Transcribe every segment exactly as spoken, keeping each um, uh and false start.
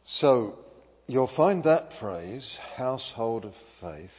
So you'll find that phrase, household of faith,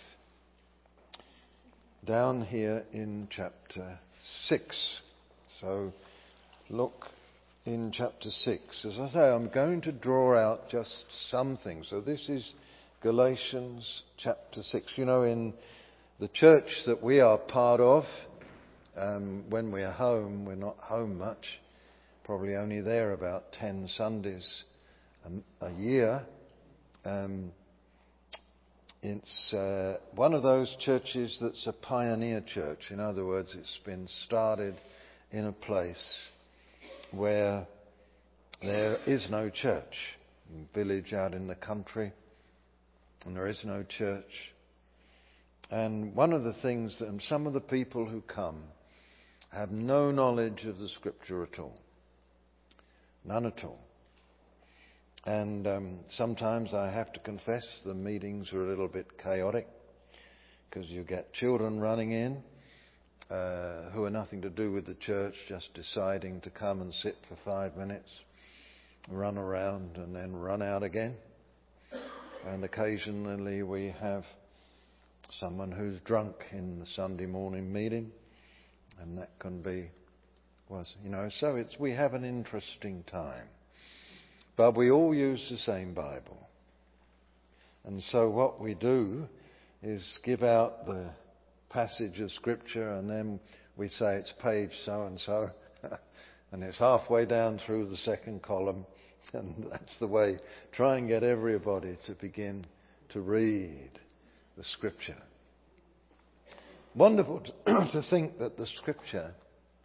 down here in chapter six. So look in chapter six. As I say, I'm going to draw out just some things. So this is Galatians chapter six. You know, in the church that we are part of, um, when we're home, we're not home much, probably only there about ten Sundays a, a year. Um, it's uh, one of those churches that's a pioneer church. In other words, it's been started in a place where there is no church, a village out in the country, and there is no church. And one of the things that, and some of the people who come have no knowledge of the Scripture at all. None at all. And um, sometimes I have to confess the meetings are a little bit chaotic because you get children running in uh, who are nothing to do with the church, just deciding to come and sit for five minutes, run around and then run out again. And occasionally we have someone who's drunk in the Sunday morning meeting, and that can be, was you know, so it's we have an interesting time. But we all use the same Bible. And so what we do is give out the passage of Scripture, and then we say it's page so-and-so, and it's halfway down through the second column, and that's the way. Try and get everybody to begin to read the Scripture. Wonderful to, to think that the Scripture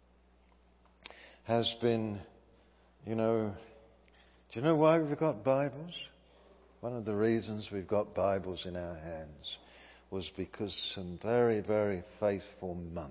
has been, you know, do you know why we've got Bibles? One of the reasons we've got Bibles in our hands was because some very, very faithful monks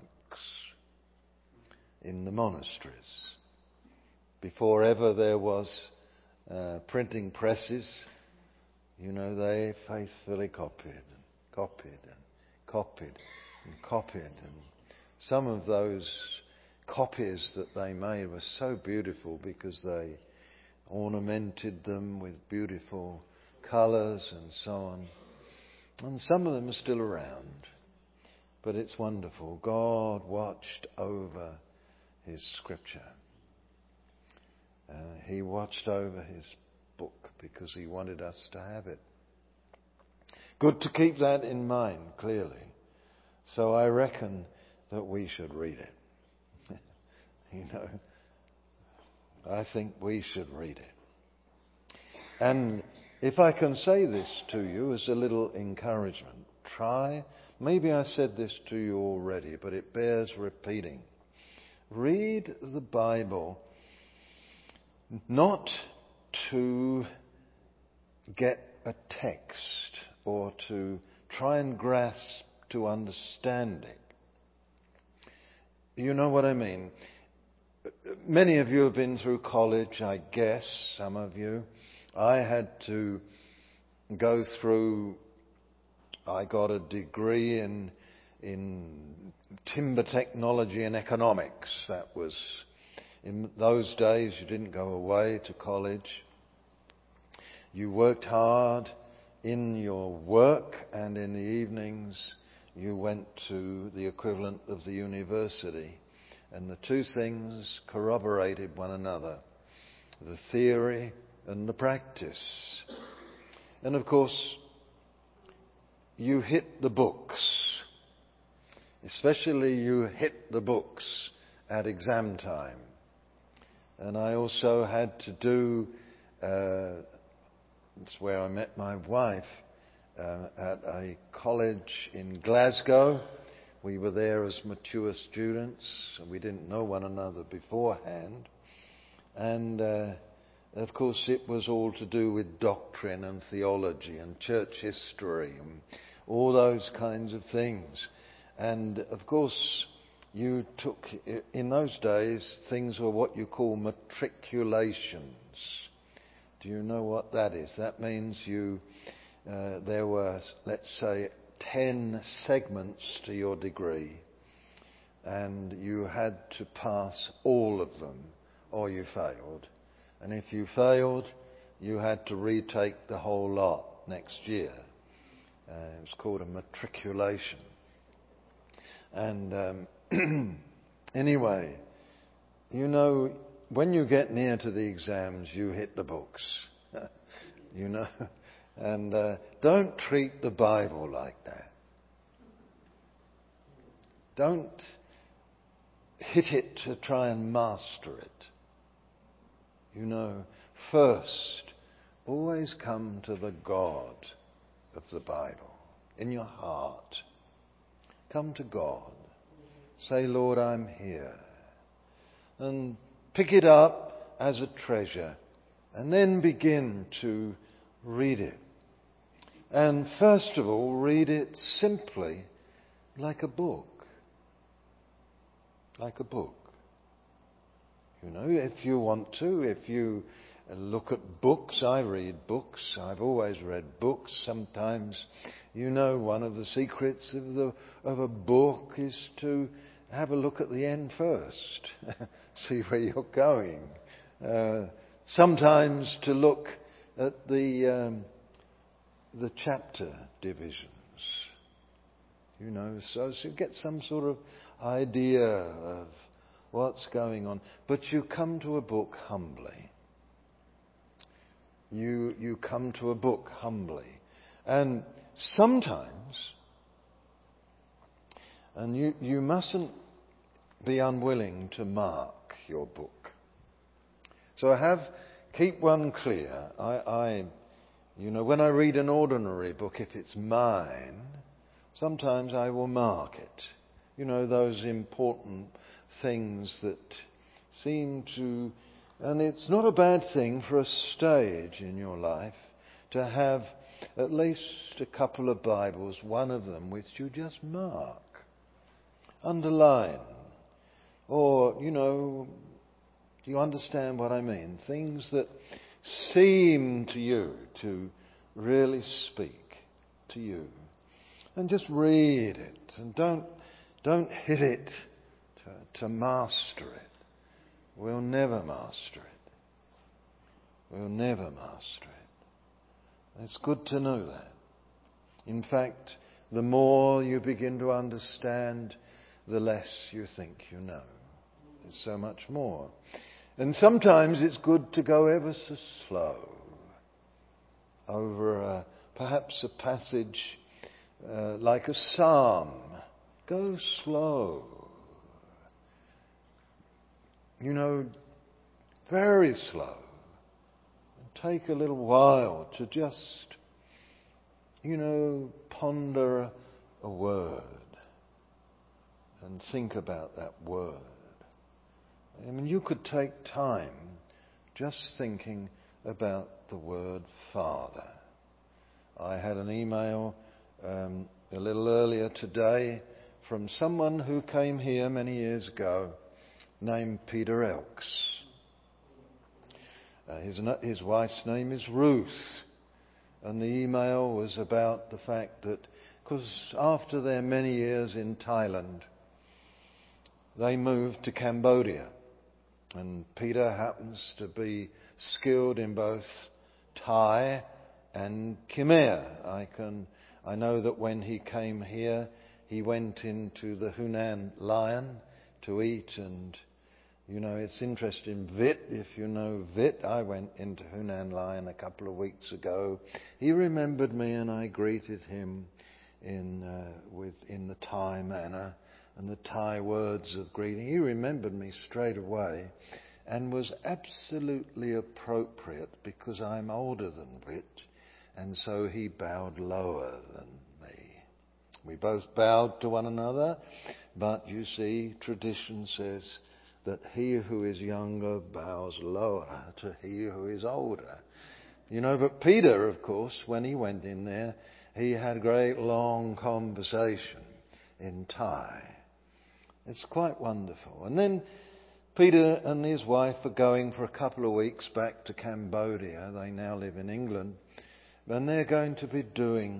in the monasteries, before ever there was uh, printing presses, you know, they faithfully copied and copied and copied and copied. And some of those copies that they made were so beautiful because they ornamented them with beautiful colours and so on. And some of them are still around. But it's wonderful. God watched over His Scripture. Uh, he watched over His book because He wanted us to have it. Good to keep that in mind, clearly. So I reckon that we should read it. You know, I think we should read it. And if I can say this to you as a little encouragement, try, maybe I said this to you already, but it bears repeating. Read the Bible not to get a text or to try and grasp to understand it. You know what I mean? Many of you have been through college, I guess, some of you. I had to go through, I got a degree in in timber technology and economics. That was, in those days, you didn't go away to college. You worked hard in your work, and in the evenings you went to the equivalent of the university. And the two things corroborated one another, the theory and the practice. And of course, you hit the books. Especially you hit the books at exam time. And I also had to do, uh, that's where I met my wife, uh, at a college in Glasgow. We were there as mature students, and we didn't know one another beforehand. And, uh, of course, it was all to do with doctrine and theology and church history and all those kinds of things. And, of course, you took, in those days, things were what you call matriculations. Do you know what that is? That means you, uh, there were, let's say, ten segments to your degree, and you had to pass all of them or you failed. And if you failed, you had to retake the whole lot next year. Uh, it was called a matriculation. And um, anyway, you know, when you get near to the exams, you hit the books. You know, and uh, don't treat the Bible like that. Don't hit it to try and master it. You know, first, always come to the God of the Bible in your heart. Come to God. Say, Lord, I'm here. And pick it up as a treasure. And then begin to read it. And first of all, read it simply like a book. Like a book. You know, if you want to, if you look at books, I read books. I've always read books. Sometimes, you know, one of the secrets of the of a book is to have a look at the end first. See where you're going. Uh, sometimes to look at the um, the chapter divisions. You know, so so you get some sort of idea of what's going on. But you come to a book humbly. You you come to a book humbly. And sometimes, and you, you mustn't be unwilling to mark your book. So I have, keep one clear. I, I, you know, when I read an ordinary book, if it's mine, sometimes I will mark it. You know, those important things that seem to... And it's not a bad thing for a stage in your life to have at least a couple of Bibles, one of them which you just mark, underline, or, you know, do you understand what I mean? Things that seem to you to really speak to you. And just read it, and don't don't hit it to, to master it. We'll never master it. We'll never master it. It's good to know that. In fact, the more you begin to understand, the less you think you know. There's so much more. And sometimes it's good to go ever so slow over a, perhaps a passage uh, like a psalm. Go slow. You know, very slow. And take a little while to just, you know, ponder a word and think about that word. I mean, you could take time just thinking about the word Father. I had an email um, a little earlier today from someone who came here many years ago named Peter Elks. Uh, his, his wife's name is Ruth. And the email was about the fact that, because after their many years in Thailand, they moved to Cambodia. And Peter happens to be skilled in both Thai and Khmer. I can, I know that when he came here, he went into the Hunan Lion to eat, and you know, it's interesting, Vit, if you know Vit, I went into Hunan Lion a couple of weeks ago. He remembered me and I greeted him in uh, with in the Thai manner and the Thai words of greeting. He remembered me straight away and was absolutely appropriate because I'm older than Vit, and so he bowed lower than me. We both bowed to one another, but you see, tradition says that he who is younger bows lower to he who is older. You know, but Peter, of course, when he went in there, he had a great long conversation in Thai. It's quite wonderful. And then Peter and his wife are going for a couple of weeks back to Cambodia. They now live in England. And they're going to be doing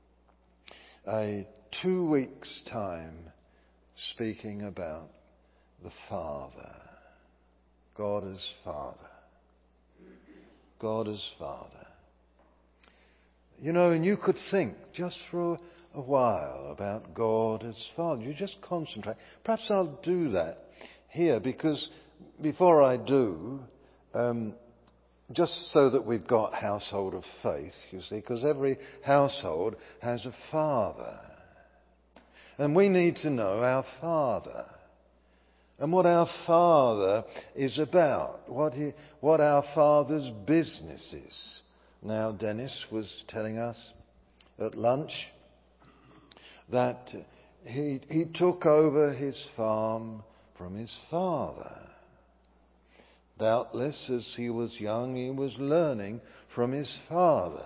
a two weeks' time speaking about the Father, God as Father. God as Father. You know, and you could think just for a while about God as Father. You just concentrate. Perhaps I'll do that here, because before I do, um, just so that we've got household of faith, you see, because every household has a father. And we need to know our Father and what our Father is about, what he, what our Father's business is. Now, Dennis was telling us at lunch that he, he took over his farm from his father. Doubtless, as he was young, he was learning from his father.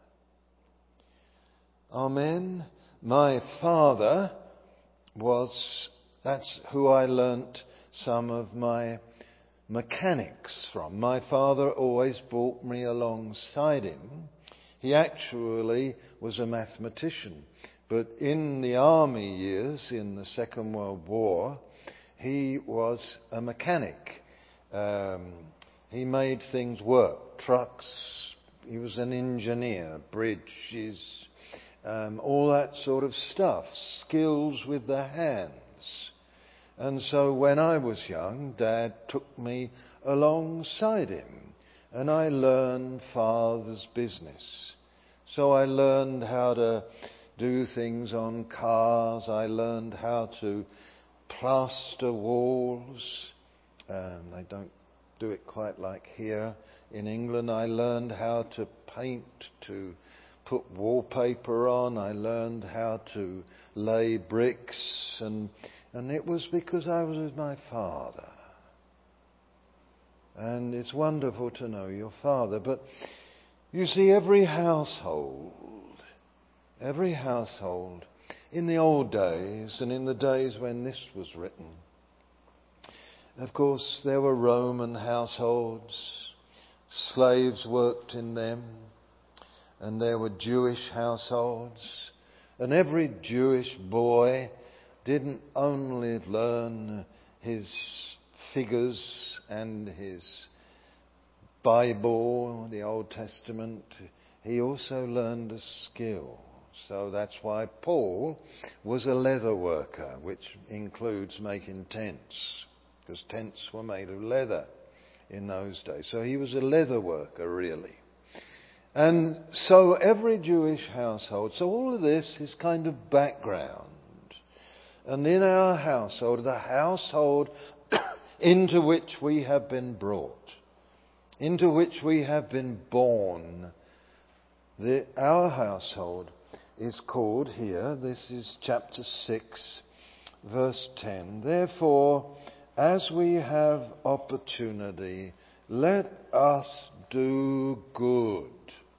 Amen. My father was, that's who I learnt some of my mechanics from. My father always brought me alongside him. He actually was a mathematician, but in the army years, in the Second World War, he was a mechanic. Um, he made things work, trucks. He was an engineer, bridges, um, all that sort of stuff, skills with the hands. And so when I was young, Dad took me alongside him, and I learned Father's business. So I learned how to do things on cars. I learned how to plaster walls. Um, they don't do it quite like here in England. I learned how to paint, to put wallpaper on. I learned how to lay bricks, and and it was because I was with my father. And it's wonderful to know your father. But you see, every household, every household, in the old days and in the days when this was written, of course, there were Roman households. Slaves worked in them. And there were Jewish households. And every Jewish boy didn't only learn his figures and his Bible, the Old Testament, he also learned a skill. So that's why Paul was a leather worker, which includes making tents, because tents were made of leather in those days. So he was a leather worker, really. And so every Jewish household, so all of this is kind of background. And in our household, the household into which we have been brought, into which we have been born, the, our household is called here, this is chapter six, verse ten. Therefore, as we have opportunity, let us do good,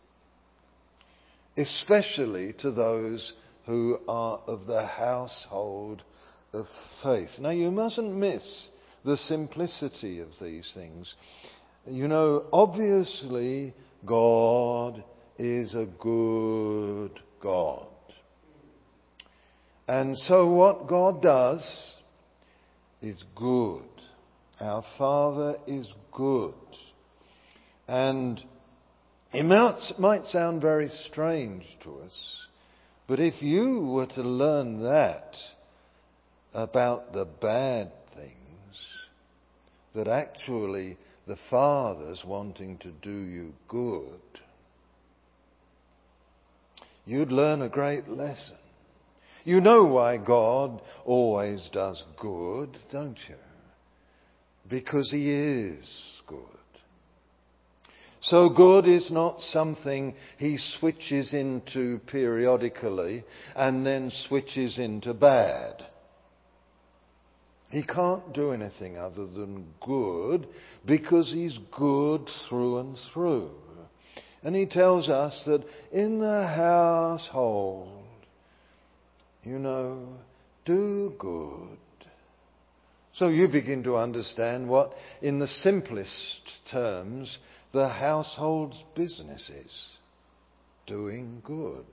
especially to those who are of the household of faith. Now, you mustn't miss the simplicity of these things. You know, obviously, God is a good God. And so what God does is good. Our Father is good. And it might, might sound very strange to us, but if you were to learn that about the bad things, that actually the Father's wanting to do you good, you'd learn a great lesson. You know why God always does good, don't you? Because He is good. So good is not something He switches into periodically and then switches into bad. He can't do anything other than good because He's good through and through. And He tells us that in the household, you know, do good. So you begin to understand what, in the simplest terms, the household's business is. Doing good.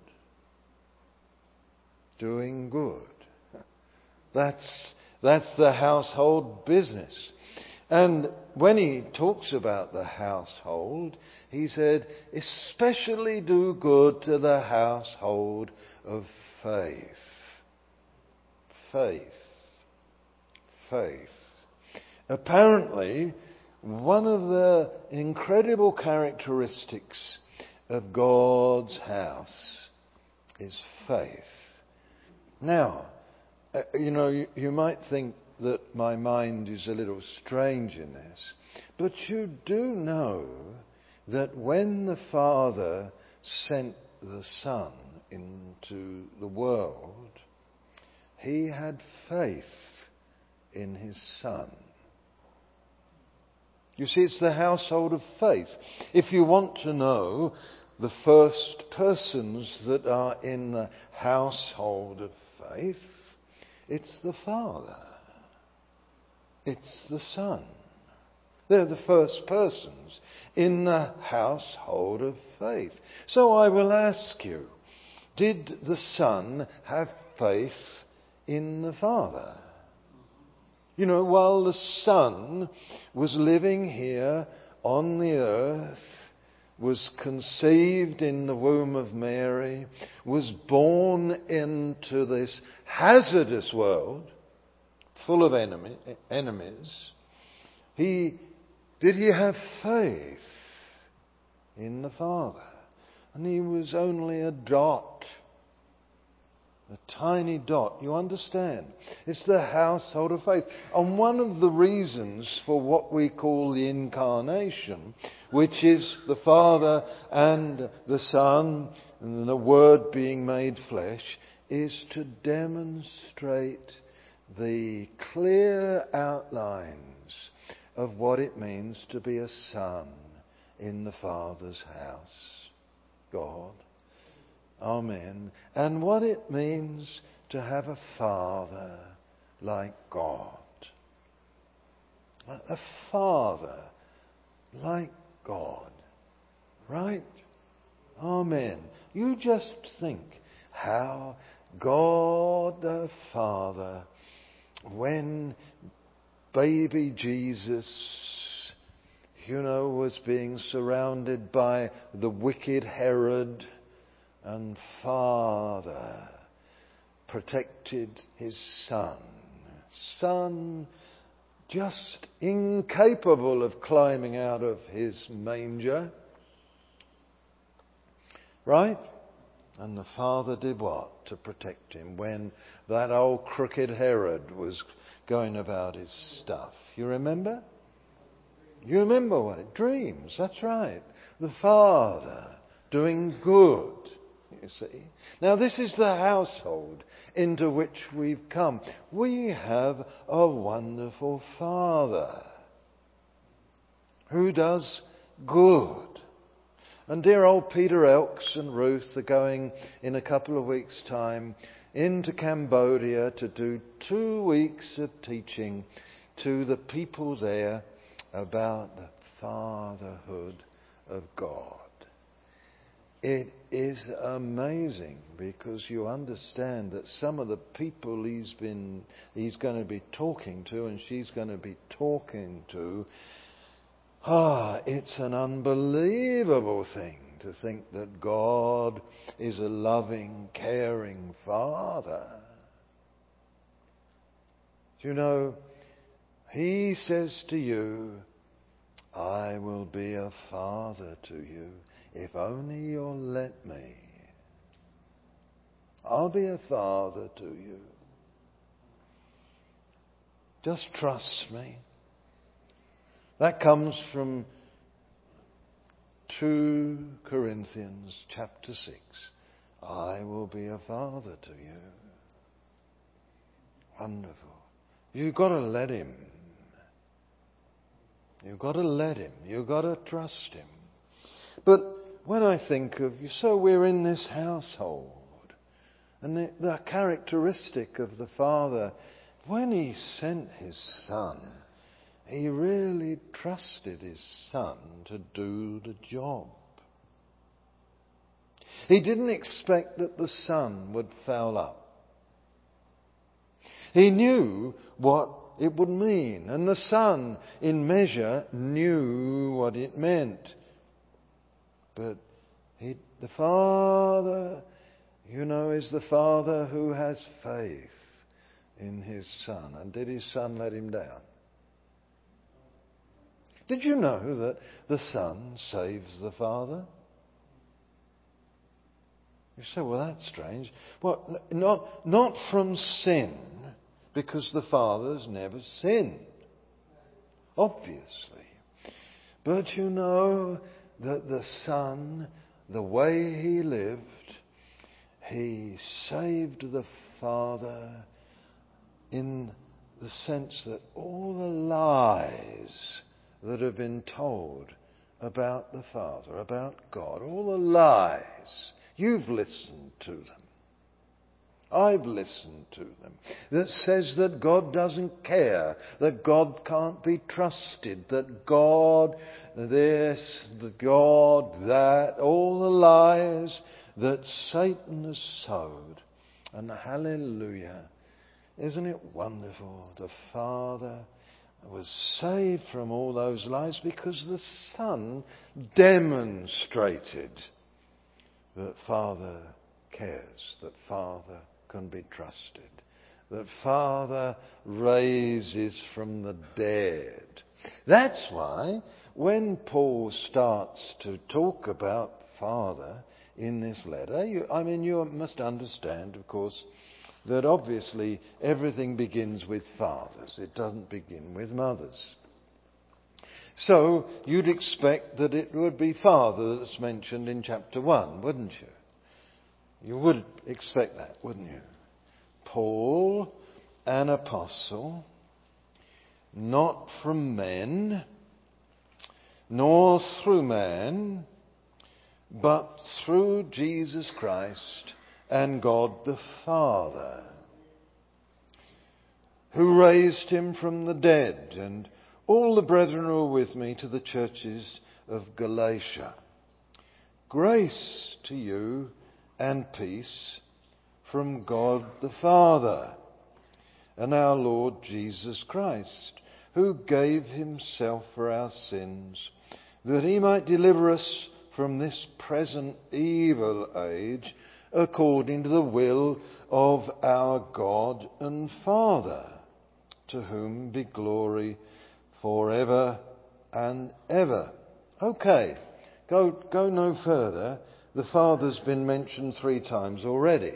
Doing good. That's, that's the household business. And when he talks about the household, he said, especially do good to the household of faith. Faith. Faith. Apparently, one of the incredible characteristics of God's house is faith. Now, uh, you know, you, you might think that my mind is a little strange in this, but you do know that when the Father sent the Son into the world, he had faith in his Son. You see, it's the household of faith. If you want to know the first persons that are in the household of faith, it's the Father. It's the Son. They're the first persons in the household of faith. So I will ask you, did the Son have faith in the Father? You know, while the Son was living here on the earth, was conceived in the womb of Mary, was born into this hazardous world, full of enemy, enemies, he, did he have faith in the Father? And he was only a dot. A tiny dot, you understand? It's the household of faith. And one of the reasons for what we call the incarnation, which is the Father and the Son and the Word being made flesh, is to demonstrate the clear outlines of what it means to be a son in the Father's house. God. Amen. And what it means to have a Father like God. A Father like God. Right? Amen. You just think how God the Father, when baby Jesus, you know, was being surrounded by the wicked Herod, and Father protected his Son. Son just incapable of climbing out of his manger. Right? And the Father did what? To protect him when that old crooked Herod was going about his stuff. You remember? You remember what it? Dreams, that's right. The Father doing good. You see. Now this is the household into which we've come. We have a wonderful Father who does good. And dear old Peter Elks and Ruth are going in a couple of weeks' time into Cambodia to do two weeks of teaching to the people there about the fatherhood of God. It is amazing because you understand that some of the people he's been, he's going to be talking to and she's going to be talking to, ah, it's an unbelievable thing to think that God is a loving, caring Father. You know, He says to you, I will be a father to you. If only you'll let me. I'll be a father to you. Just trust me. That comes from two Corinthians chapter six. I will be a father to you. Wonderful. You've got to let him. You've got to let him. You've got to trust him. But when I think of you, so we're in this household. And the, the characteristic of the Father, when he sent his Son, he really trusted his Son to do the job. He didn't expect that the Son would foul up. He knew what it would mean. And the Son, in measure, knew what it meant. But he, the Father, you know, is the Father who has faith in his Son. And did his Son let him down? Did you know that the Son saves the Father? You say, well, that's strange. Well, not, not from sin, because the Father's never sinned, obviously. But you know that the Son, the way he lived, he saved the Father in the sense that all the lies that have been told about the Father, about God, all the lies, you've listened to them. I've listened to them. That says that God doesn't care, that God can't be trusted, that God this, that God that, all the lies that Satan has sowed. And hallelujah, isn't it wonderful? The Father was saved from all those lies because the Son demonstrated that Father cares, that Father can be trusted, that Father raises from the dead. That's why when Paul starts to talk about Father in this letter, you, I mean, you must understand, of course, that obviously everything begins with fathers. It doesn't begin with mothers. So you'd expect that it would be Father that's mentioned in chapter one, wouldn't you? You would expect that, wouldn't you? Paul, an apostle, not from men, nor through man, but through Jesus Christ and God the Father, who raised him from the dead. And all the brethren who are with me to the churches of Galatia. Grace to you and peace from God the Father and our Lord Jesus Christ, who gave himself for our sins, that he might deliver us from this present evil age, according to the will of our God and Father, to whom be glory forever and ever. Okay, go, go no further. The Father's been mentioned three times already.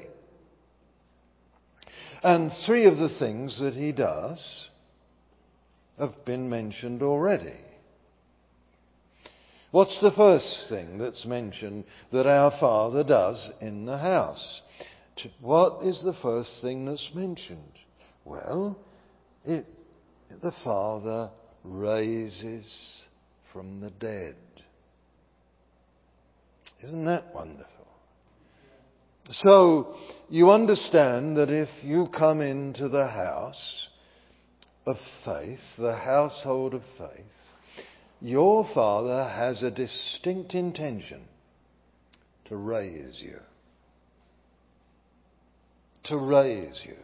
And three of the things that he does have been mentioned already. What's the first thing that's mentioned that our Father does in the house? What is the first thing that's mentioned? Well, it, the Father raises from the dead. Isn't that wonderful? So, you understand that if you come into the house of faith, the household of faith, your Father has a distinct intention to raise you. To raise you.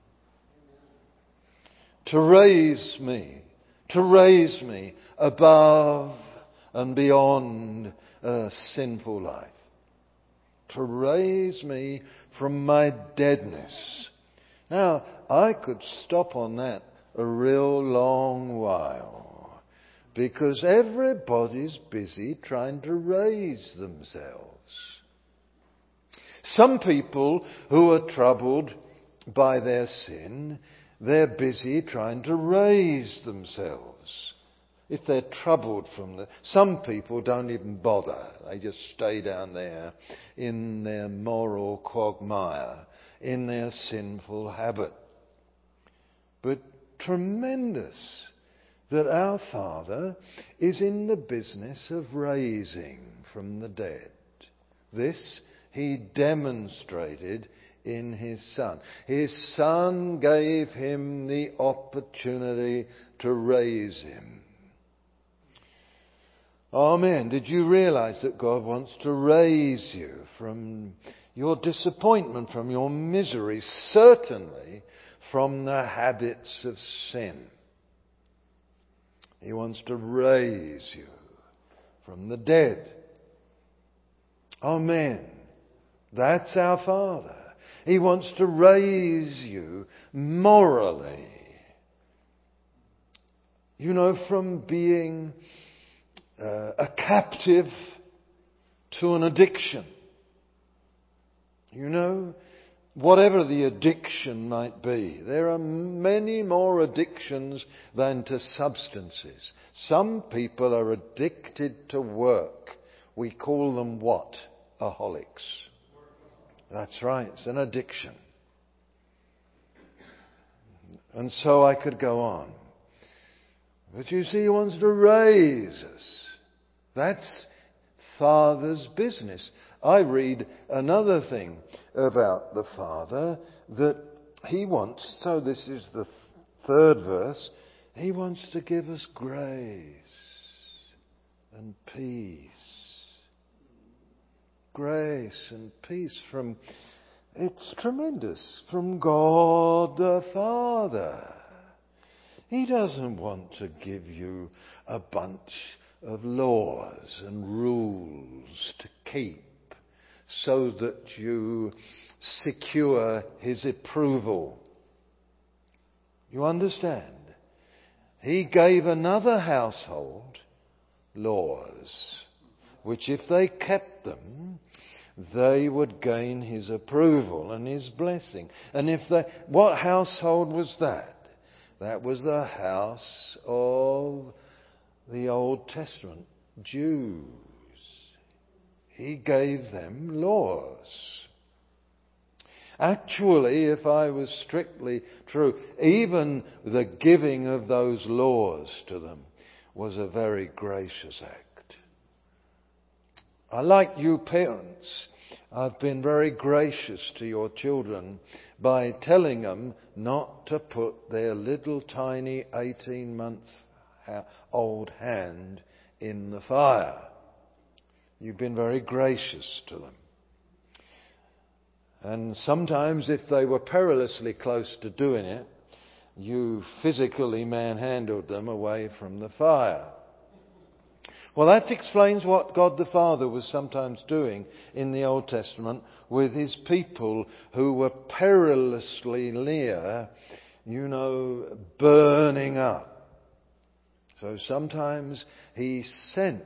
To raise me. To raise me above and beyond a sinful life. To raise me from my deadness. Now, I could stop on that a real long while, because everybody's busy trying to raise themselves. Some people who are troubled by their sin, they're busy trying to raise themselves. If they're troubled from the... Some people don't even bother. They just stay down there in their moral quagmire, in their sinful habit. But tremendous that our Father is in the business of raising from the dead. This he demonstrated in his Son. His Son gave him the opportunity to raise him. Amen. Did you realize that God wants to raise you from your disappointment, from your misery, certainly from the habits of sin. He wants to raise you from the dead. Amen. That's our Father. He wants to raise you morally. You know, from being uh, a captive to an addiction. You know, whatever the addiction might be, there are many more addictions than to substances. Some people are addicted to work. We call them what? Aholics. That's right, it's an addiction. And so I could go on. But you see, He wants to raise us. That's Father's business. I read another thing about the Father, that He wants, so this is the third verse, He wants to give us grace and peace. Grace and peace from, it's tremendous, from God the Father. He doesn't want to give you a bunch of laws and rules to keep so that you secure His approval. You understand? He gave another household laws, which if they kept them, they would gain His approval and His blessing. And if they, what household was that? That was the house of the Old Testament Jews. He gave them laws. Actually, if I was strictly true, even the giving of those laws to them was a very gracious act. I like you parents. I've been very gracious to your children by telling them not to put their little tiny eighteen-month-old hand in the fire. You've been very gracious to them. And sometimes if they were perilously close to doing it, you physically manhandled them away from the fire. Well, that explains what God the Father was sometimes doing in the Old Testament with His people who were perilously near, you know, burning up. So sometimes He sent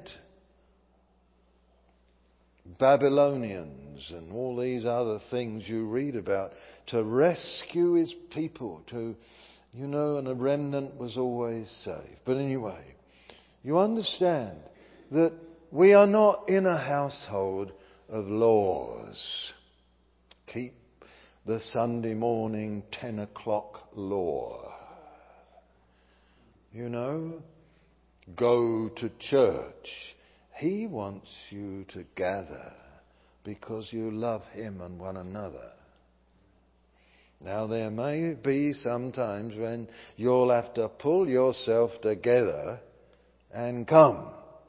Babylonians and all these other things you read about to rescue His people, to, you know, and a remnant was always saved. But anyway, you understand that we are not in a household of laws. Keep the Sunday morning ten o'clock law. You know, go to church. He wants you to gather because you love Him and one another. Now there may be some times when you'll have to pull yourself together and come.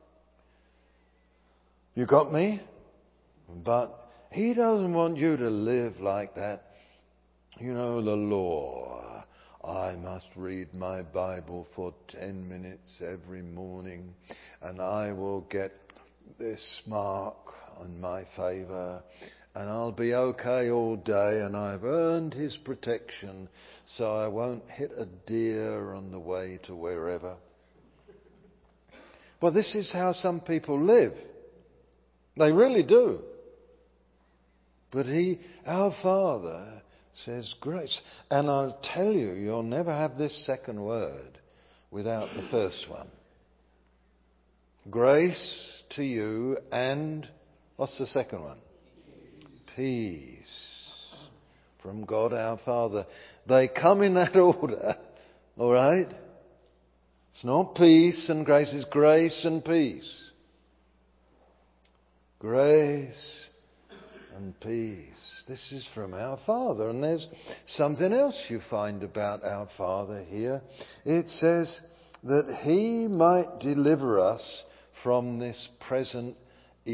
You got me? But He doesn't want you to live like that. You know, the law. I must read my Bible for ten minutes every morning and I will get this mark on my favour and I'll be okay all day and I've earned His protection so I won't hit a deer on the way to wherever. Well, this is how some people live. They really do. But He, our Father, says grace. And I'll tell you, you'll never have this second word without the first one. Grace to you and, what's the second one? Peace. From God our Father. They come in that order, all right? It's not peace and grace, it's grace and peace. Grace and peace. This is from our Father. And there's something else you find about our Father here. It says that He might deliver us from this present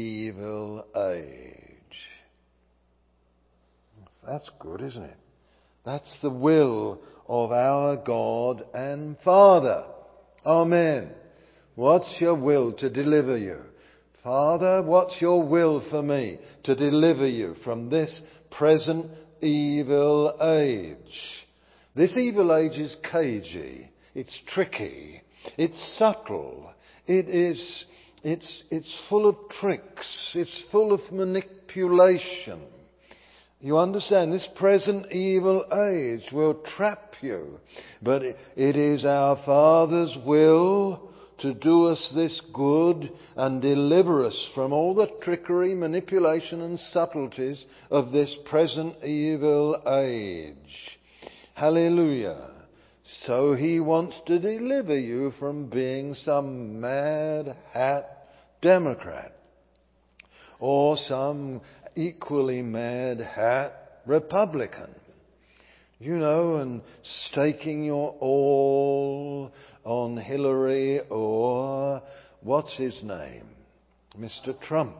evil age. That's good, isn't it? That's the will of our God and Father. Amen. What's your will to deliver you? Father, what's your will for me to deliver you from this present evil age? This evil age is cagey. It's tricky. It's subtle. It is, it's, it's full of tricks. It's full of manipulation. You understand, this present evil age will trap you. But it is our Father's will to do us this good and deliver us from all the trickery, manipulation and subtleties of this present evil age. Hallelujah. So He wants to deliver you from being some mad hat Democrat or some equally mad hat Republican. You know, and staking your all on Hillary or what's his name? Mister Trump.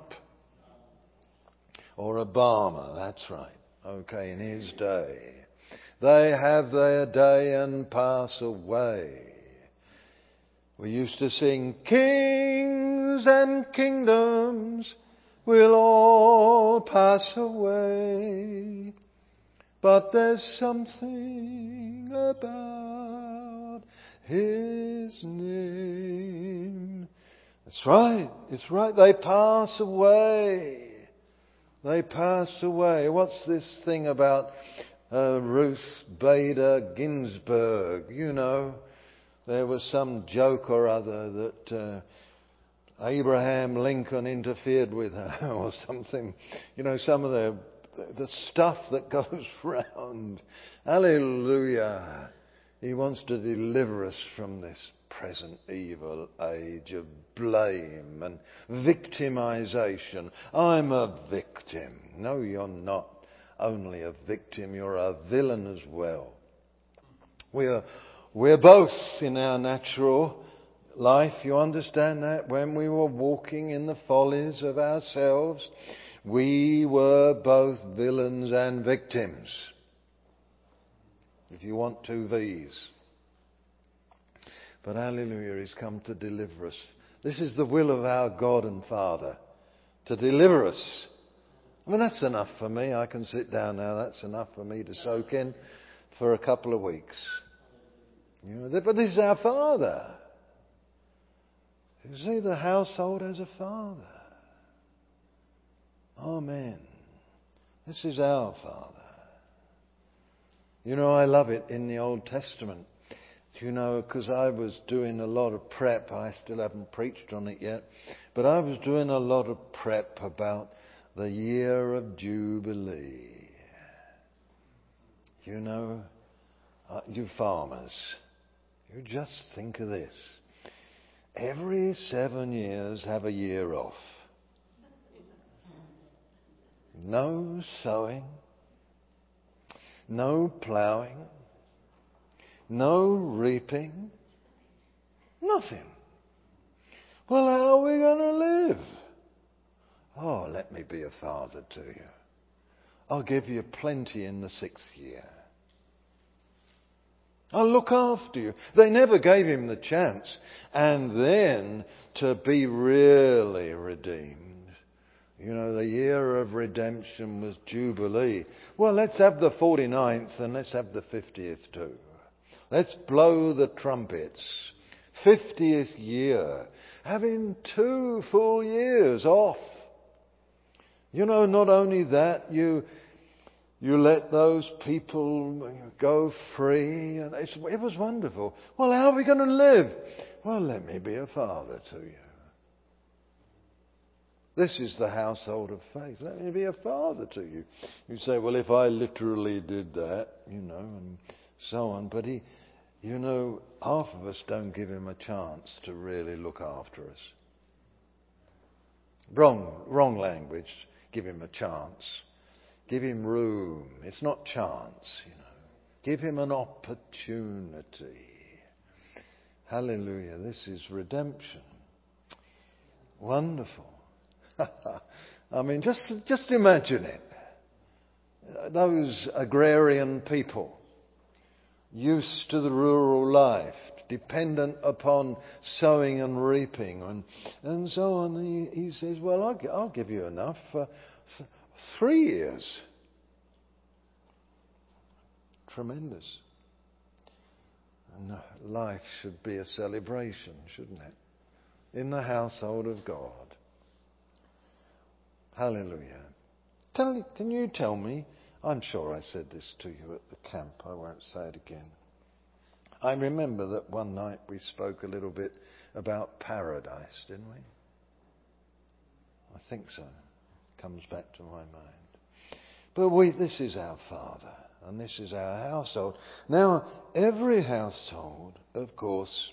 Or Obama, that's right. Okay, in his day. They have their day and pass away. We used to sing, kings and kingdoms will all pass away. But there's something about His name. That's right. It's right. They pass away. They pass away. What's this thing about uh, Ruth Bader Ginsburg? You know, there was some joke or other that uh, Abraham Lincoln interfered with her or something. You know, some of the the stuff that goes round. Hallelujah. He wants to deliver us from this present evil age of blame and victimization. I'm a victim. No, you're not only a victim, you're a villain as well. We're, we're both in our natural life, you understand that? When we were walking in the follies of ourselves, we were both villains and victims. If you want two V's. But hallelujah, He's come to deliver us. This is the will of our God and Father, to deliver us. I mean, that's enough for me. I can sit down now. That's enough for me to soak in for a couple of weeks. You know, but this is our Father. You see, the household has a Father. Amen. This is our Father. You know, I love it in the Old Testament. You know, because I was doing a lot of prep. I still haven't preached on it yet. But I was doing a lot of prep about the year of Jubilee. You know, uh, you farmers, you just think of this. Every seven years have a year off. No sowing, no ploughing, no reaping, nothing. Well, how are we going to live? Oh, let me be a father to you. I'll give you plenty in the sixth year. I'll look after you. They never gave him the chance. And then to be really redeemed. You know, the year of redemption was Jubilee. Well, let's have the forty-ninth and let's have the fiftieth too. Let's blow the trumpets. fiftieth year. Having two full years off. You know, not only that, you you let those people go free. And it's, it was wonderful. Well, how are we going to live? Well, let me be a father to you. This is the household of faith. Let me be a father to you. You say, well, if I literally did that, you know, and so on. But he, you know, half of us don't give him a chance to really look after us. Wrong, wrong language. Give him a chance. Give him room. It's not chance, you know. Give him an opportunity. Hallelujah. This is redemption. Wonderful. I mean, just, just imagine it. Those agrarian people, used to the rural life, dependent upon sowing and reaping, and, and so on. He, he says, well, I'll, I'll give you enough for th- three years. Tremendous. And life should be a celebration, shouldn't it? In the household of God. Hallelujah. Tell, can you tell me, I'm sure I said this to you at the camp, I won't say it again. I remember that one night we spoke a little bit about paradise, didn't we? I think so. Comes back to my mind. But we, this is our Father, and this is our household. Now, every household, of course,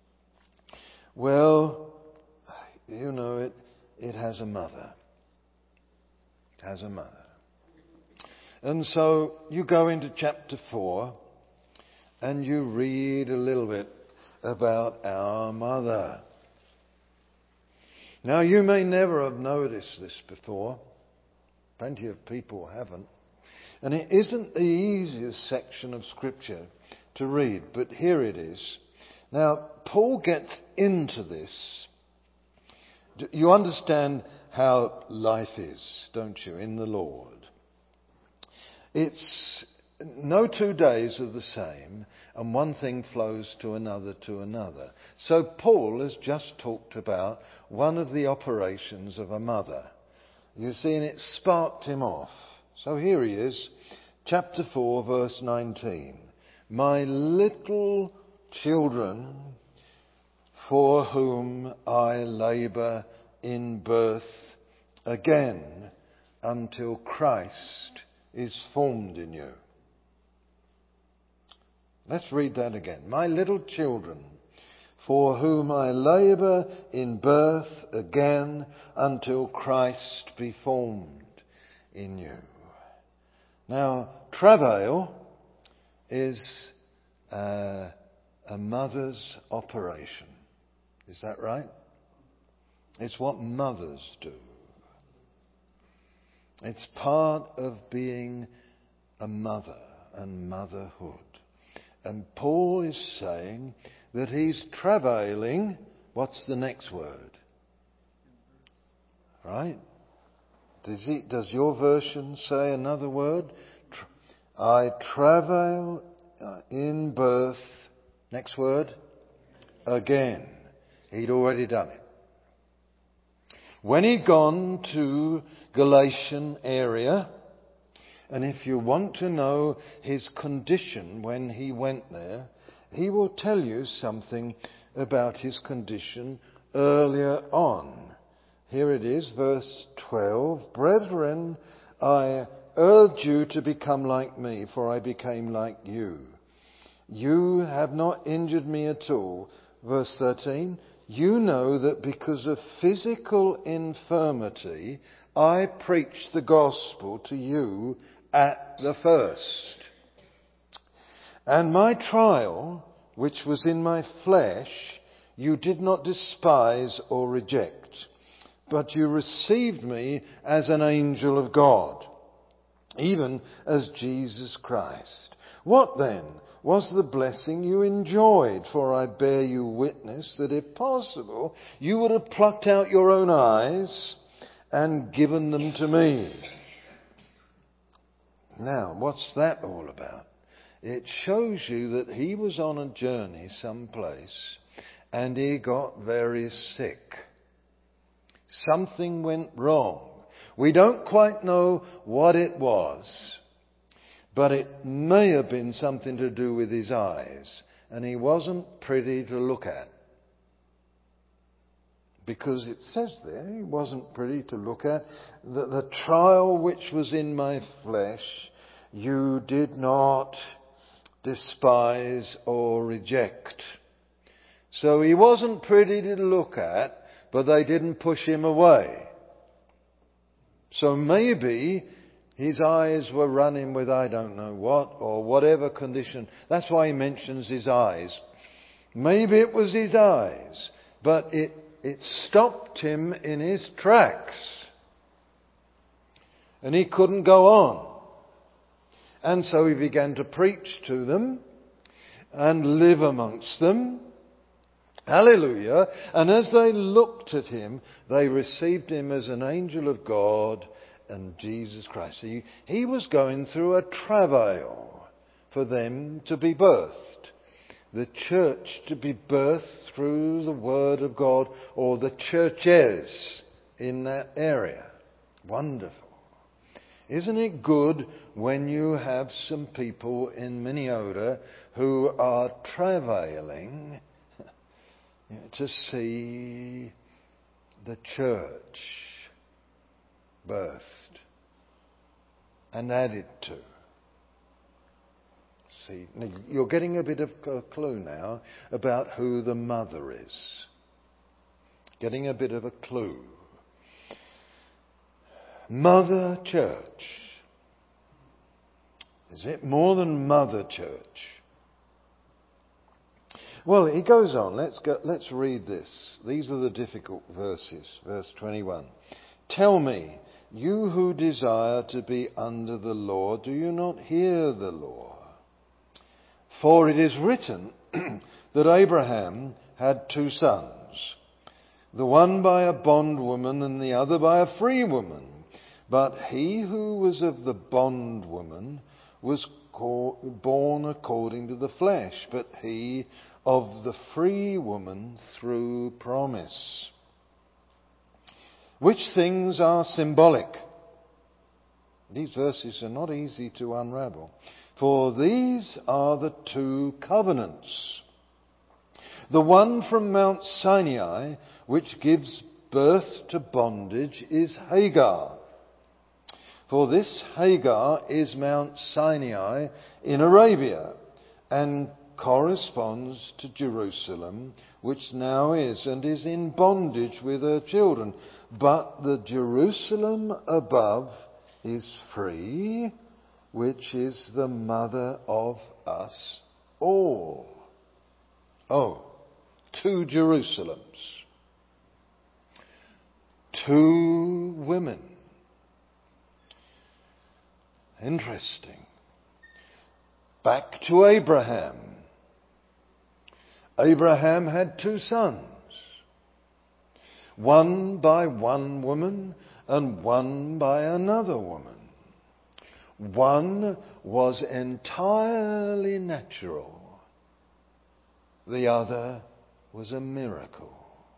well, you know, it, it has a mother. It has a mother. And so you go into chapter four and you read a little bit about our mother. Now, you may never have noticed this before. Plenty of people haven't. And it isn't the easiest section of Scripture to read, but here it is. Now, Paul gets into this. You understand how life is, don't you, in the Lord? It's no two days are the same, and one thing flows to another to another. So Paul has just talked about one of the operations of a mother. You see, and it sparked him off. So here he is, chapter four, verse nineteen. My little children, for whom I labour in birth again until Christ is formed in you. Let's read that again. My little children, for whom I labour in birth again until Christ be formed in you. Now, travail is uh, a mother's operation. Is that right? It's what mothers do. It's part of being a mother and motherhood. And Paul is saying that he's travailing. What's the next word? Right? Does, he, does your version say another word? I travail in birth. Next word? Again. He'd already done it. When he'd gone to Galatian area, and if you want to know his condition when he went there, he will tell you something about his condition earlier on. Here it is, verse twelve. Brethren, I urge you to become like me, for I became like you. You have not injured me at all. Verse thirteen. You know that because of physical infirmity, I preached the gospel to you at the first. And my trial, which was in my flesh, you did not despise or reject, but you received me as an angel of God, even as Jesus Christ. What then was the blessing you enjoyed? For I bear you witness that if possible, you would have plucked out your own eyes and given them to me. Now, what's that all about? It shows you that he was on a journey someplace and he got very sick. Something went wrong. We don't quite know what it was, but it may have been something to do with his eyes, and he wasn't pretty to look at. Because it says there, he wasn't pretty to look at, that the trial which was in my flesh, you did not despise or reject. So he wasn't pretty to look at, but they didn't push him away. So maybe his eyes were running with I don't know what, or whatever condition. That's why he mentions his eyes. Maybe it was his eyes, but it, it stopped him in his tracks. And he couldn't go on. And so he began to preach to them. and live amongst them. Hallelujah. And as they looked at him, they received him as an angel of God and Jesus Christ. He, he was going through a travail for them to be birthed. The church to be birthed through the Word of God, or the churches in that area. Wonderful. Isn't it good when you have some people in Minneota who are travailing to see the church birthed and added to? See, you're getting a bit of a clue now about who the mother is. Getting a bit of a clue. Mother Church. Is it more than Mother Church? Well, he goes on. Let's go, let's read this. These are the difficult verses. Verse twenty-one. Tell me, you who desire to be under the law, do you not hear the law? For it is written that Abraham had two sons, the one by a bondwoman and the other by a free woman. But he who was of the bondwoman was born according to the flesh, but he of the free woman through promise. Which things are symbolic? These verses are not easy to unravel. For these are the two covenants. The one from Mount Sinai, which gives birth to bondage, is Hagar. For this Hagar is Mount Sinai in Arabia, and corresponds to Jerusalem, which now is and is in bondage with her children. But the Jerusalem above is free, which is the mother of us all. Oh, two Jerusalems. Two women. Interesting. Back to Abraham. Abraham had two sons. One by one woman and one by another woman. One was entirely natural. The other was a miracle.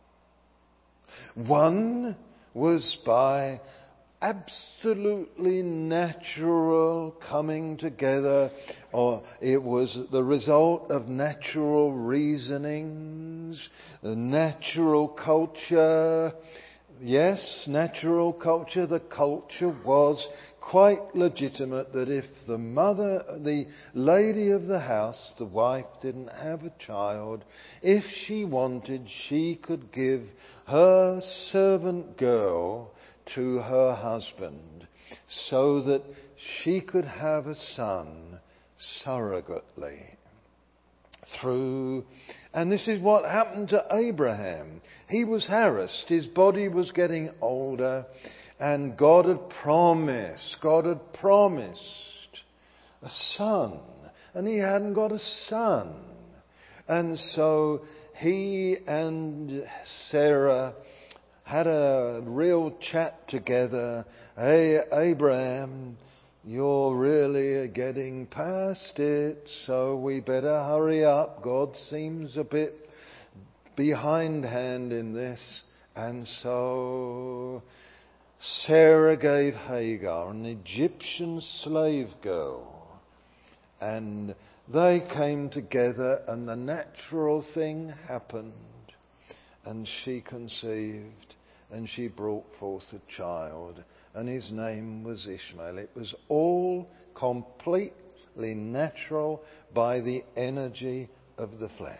One was by absolutely natural coming together, or it was the result of natural reasonings, natural culture. Yes, natural culture. The culture was quite legitimate that if the mother, the lady of the house, the wife, didn't have a child, if she wanted, she could give her servant girl to her husband so that she could have a son surrogately. Through, and this is what happened to Abraham. He was harassed. His body was getting older, and God had promised, God had promised a son, and he hadn't got a son. And so he and Sarah had a real chat together. Hey, Abraham, you're really getting past it, so we better hurry up. God seems a bit behindhand in this. And so Sarah gave Hagar, an Egyptian slave girl, and they came together, and the natural thing happened, and she conceived, and she brought forth a child, and his name was Ishmael. It was all completely natural by the energy of the flesh.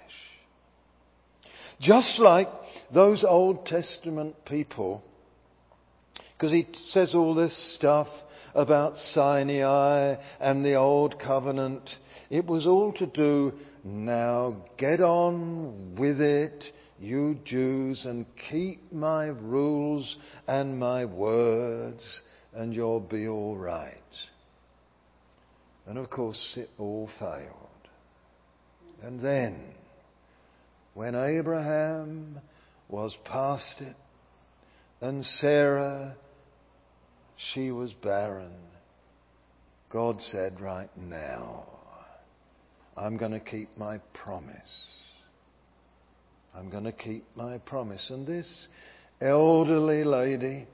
Just like those Old Testament people, because he says all this stuff about Sinai and the Old Covenant. It was all to do, now get on with it, you Jews, and keep my rules and my words, and you'll be all right. And of course it all failed. And then, when Abraham was past it, and Sarah, she was barren, God said, right now, I'm going to keep my promise. I'm going to keep my promise. And this elderly lady,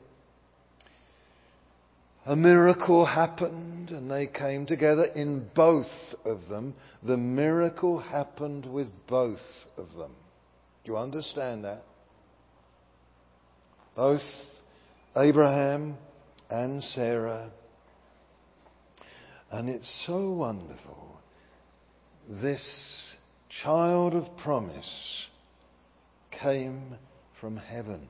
a miracle happened and they came together in both of them. The miracle happened with both of them. Do you understand that? Both Abraham and Sarah. And it's so wonderful. This child of promise came from heaven.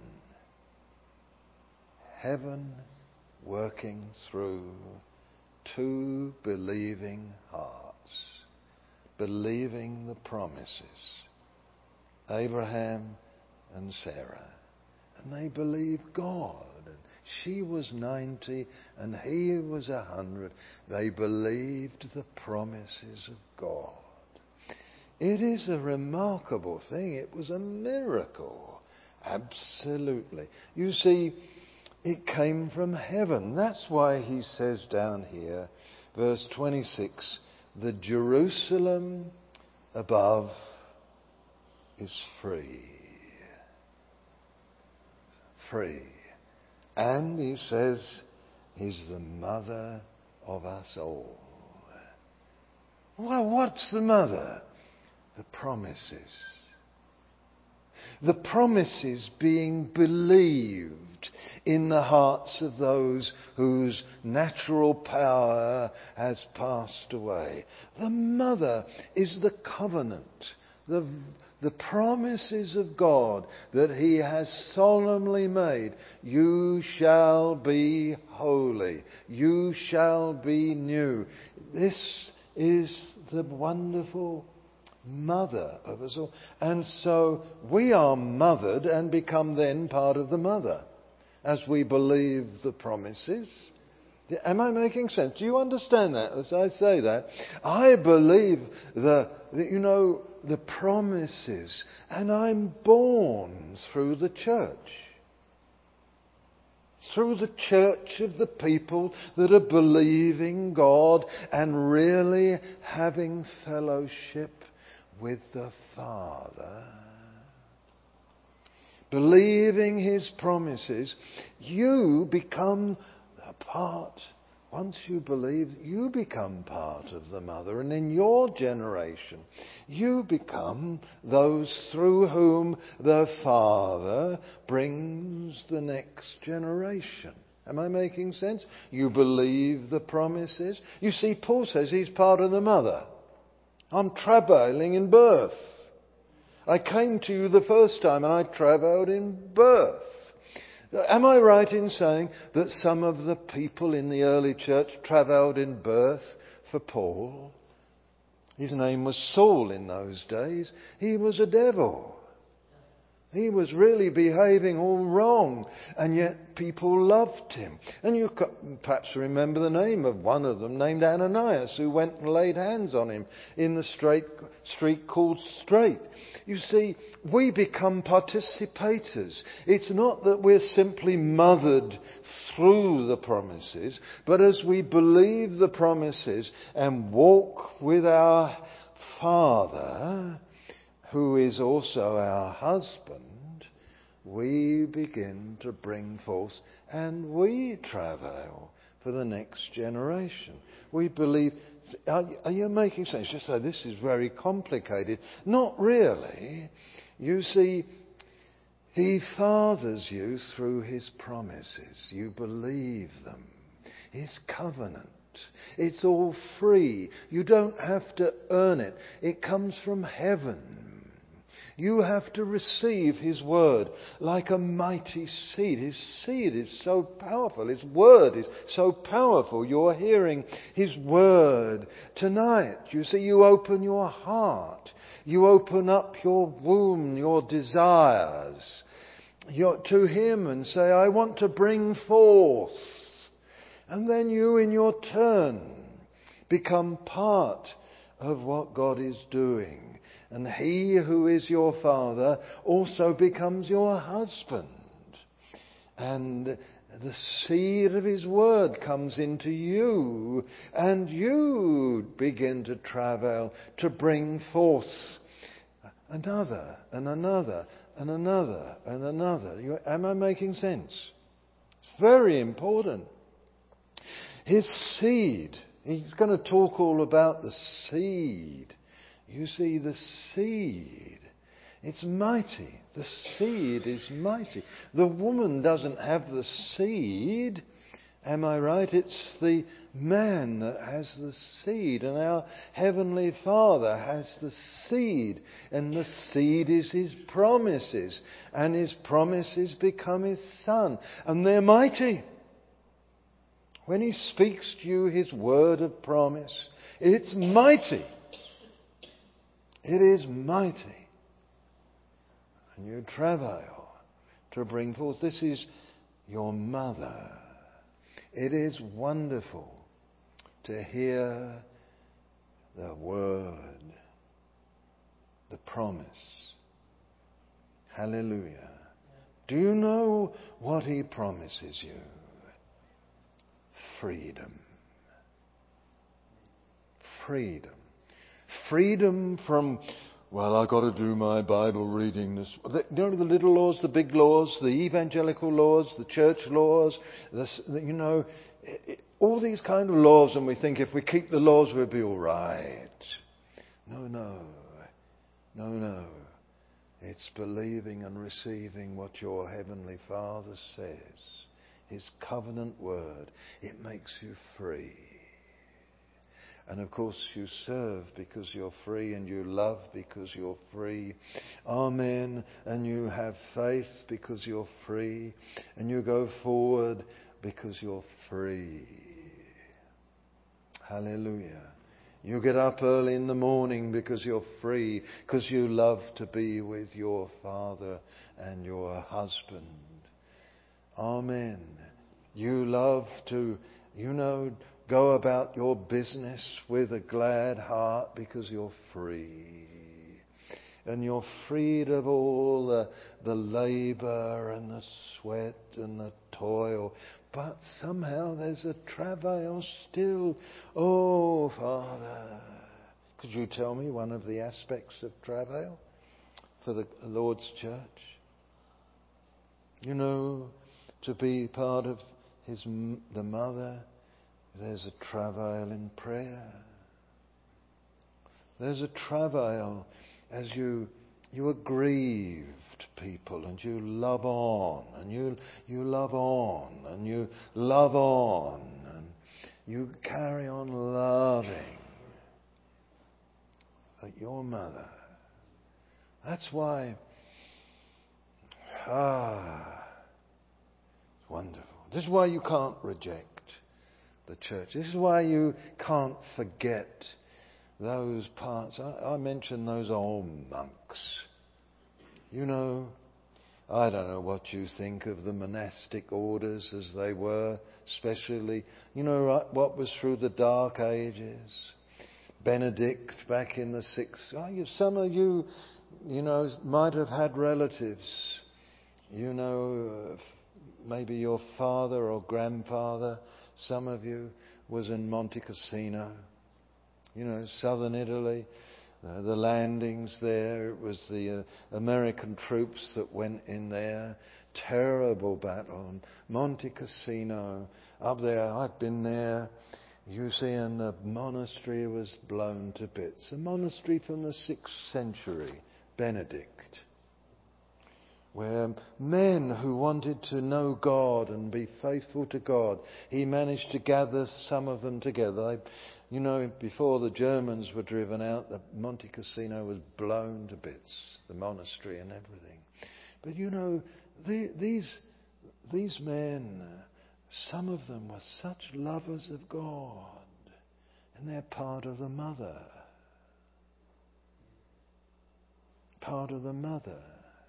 Heaven working through two believing hearts, believing the promises, Abraham and Sarah. And they believed God. And she was ninety and he was a hundred. They believed the promises of God. It is a remarkable thing. It was a miracle. Absolutely. You see, it came from heaven. That's why he says down here, verse twenty-six, the Jerusalem above is free. Free. And he says, he's the mother of us all. Well, what's the mother? The promises. The promises being believed in the hearts of those whose natural power has passed away. The mother is the covenant, the, the promises of God that he has solemnly made. You shall be holy. You shall be new. This is the wonderful mother of us all. And so we are mothered and become then part of the mother as we believe the promises. Am I making sense? Do you understand that as I say that? I believe the, the you know, the promises, and I'm born through the church. Through the church of the people that are believing God and really having fellowship with the Father, believing his promises, you become a part. Once you believe, you become part of the mother. And in your generation, you become those through whom the Father brings the next generation. Am I making sense? You believe the promises. You see, Paul says he's part of the mother. I'm travailing in birth. I came to you the first time and I travailed in birth. Am I right in saying that some of the people in the early church travailed in birth for Paul? His name was Saul in those days. He was a devil. He was really behaving all wrong, and yet people loved him. And you perhaps remember the name of one of them, named Ananias, who went and laid hands on him in the straight street called Straight. You see, we become participators. It's not that we're simply mothered through the promises, but as we believe the promises and walk with our Father, who is also our husband, we begin to bring forth and we travail for the next generation. We believe. Are, are you making sense? You say this is very complicated. Not really. You see, he fathers you through his promises. You believe them. His covenant. It's all free. You don't have to earn it. It comes from heaven. You have to receive his word like a mighty seed. His seed is so powerful. His word is so powerful. You're hearing his word tonight. You see, you open your heart. You open up your womb, your desires you're, to him and say, I want to bring forth. And then you in your turn become part of what God is doing. And he who is your father also becomes your husband. And the seed of his word comes into you, and you begin to travail to bring forth another and another and another and another. You, am I making sense? It's very important. His seed, he's going to talk all about the seed. You see, the seed, it's mighty. The seed is mighty. The woman doesn't have the seed. Am I right? It's the man that has the seed. And our Heavenly Father has the seed. And the seed is His promises. And His promises become His Son. And they're mighty. When He speaks to you His word of promise, it's mighty. It is mighty. And you travail to bring forth. This is your mother. It is wonderful to hear the word, the promise. Hallelujah. Do you know what He promises you? Freedom. Freedom. Freedom from, well, I've got to do my Bible reading. This, you know, the little laws, the big laws, the evangelical laws, the church laws, this, you know, all these kind of laws, and we think if we keep the laws we'll be all right. No, no. No, no. It's believing and receiving what your Heavenly Father says. His covenant word. It makes you free. And of course you serve because you're free, and you love because you're free. Amen. And you have faith because you're free. And you go forward because you're free. Hallelujah. You get up early in the morning because you're free, because you love to be with your father and your husband. Amen. You love to, you know, go about your business with a glad heart because you're free. And you're freed of all the, the labour and the sweat and the toil. But somehow there's a travail still. Oh, Father, could you tell me one of the aspects of travail for the Lord's church? You know, to be part of his the mother, there's a travail in prayer. There's a travail as you you are grieved people, and you love on, and you you love on, and you love on, and you carry on loving your mother. That's why, ah, it's wonderful. This is why you can't reject the church. This is why you can't forget those parts. I, I mentioned those old monks. You know, I don't know what you think of the monastic orders as they were, especially, you know, what was through the Dark Ages. Benedict back in the sixth. Some of you, you know, might have had relatives. You know, maybe your father or grandfather, some of you, was in Monte Cassino. You know, southern Italy. Uh, the landings there, it was the uh, American troops that went in there. Terrible battle. Monte Cassino, up there, I've been there. You see, and the monastery was blown to bits. A monastery from the sixth century, Benedict, where men who wanted to know God and be faithful to God, he managed to gather some of them together. They, You know, before the Germans were driven out, the Monte Cassino was blown to bits, the monastery and everything. But you know, the, these these men, some of them were such lovers of God, and they're part of the mother. Part of the mother.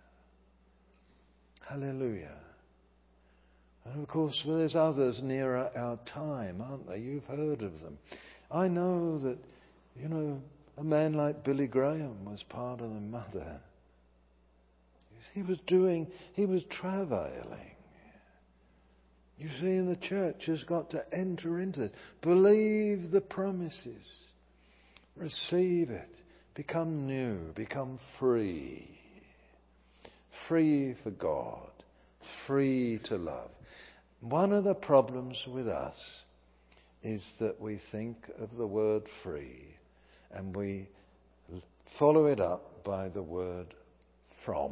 Hallelujah. And of course, well, there's others nearer our time, aren't there? You've heard of them. I know that, you know, A man like Billy Graham was part of the mother. He was doing, he was travailing. You see, in the church has got to enter into it. Believe the promises. Receive it. Become new. Become free. Free for God. Free to love. One of the problems with us is that we think of the word free and we follow it up by the word from.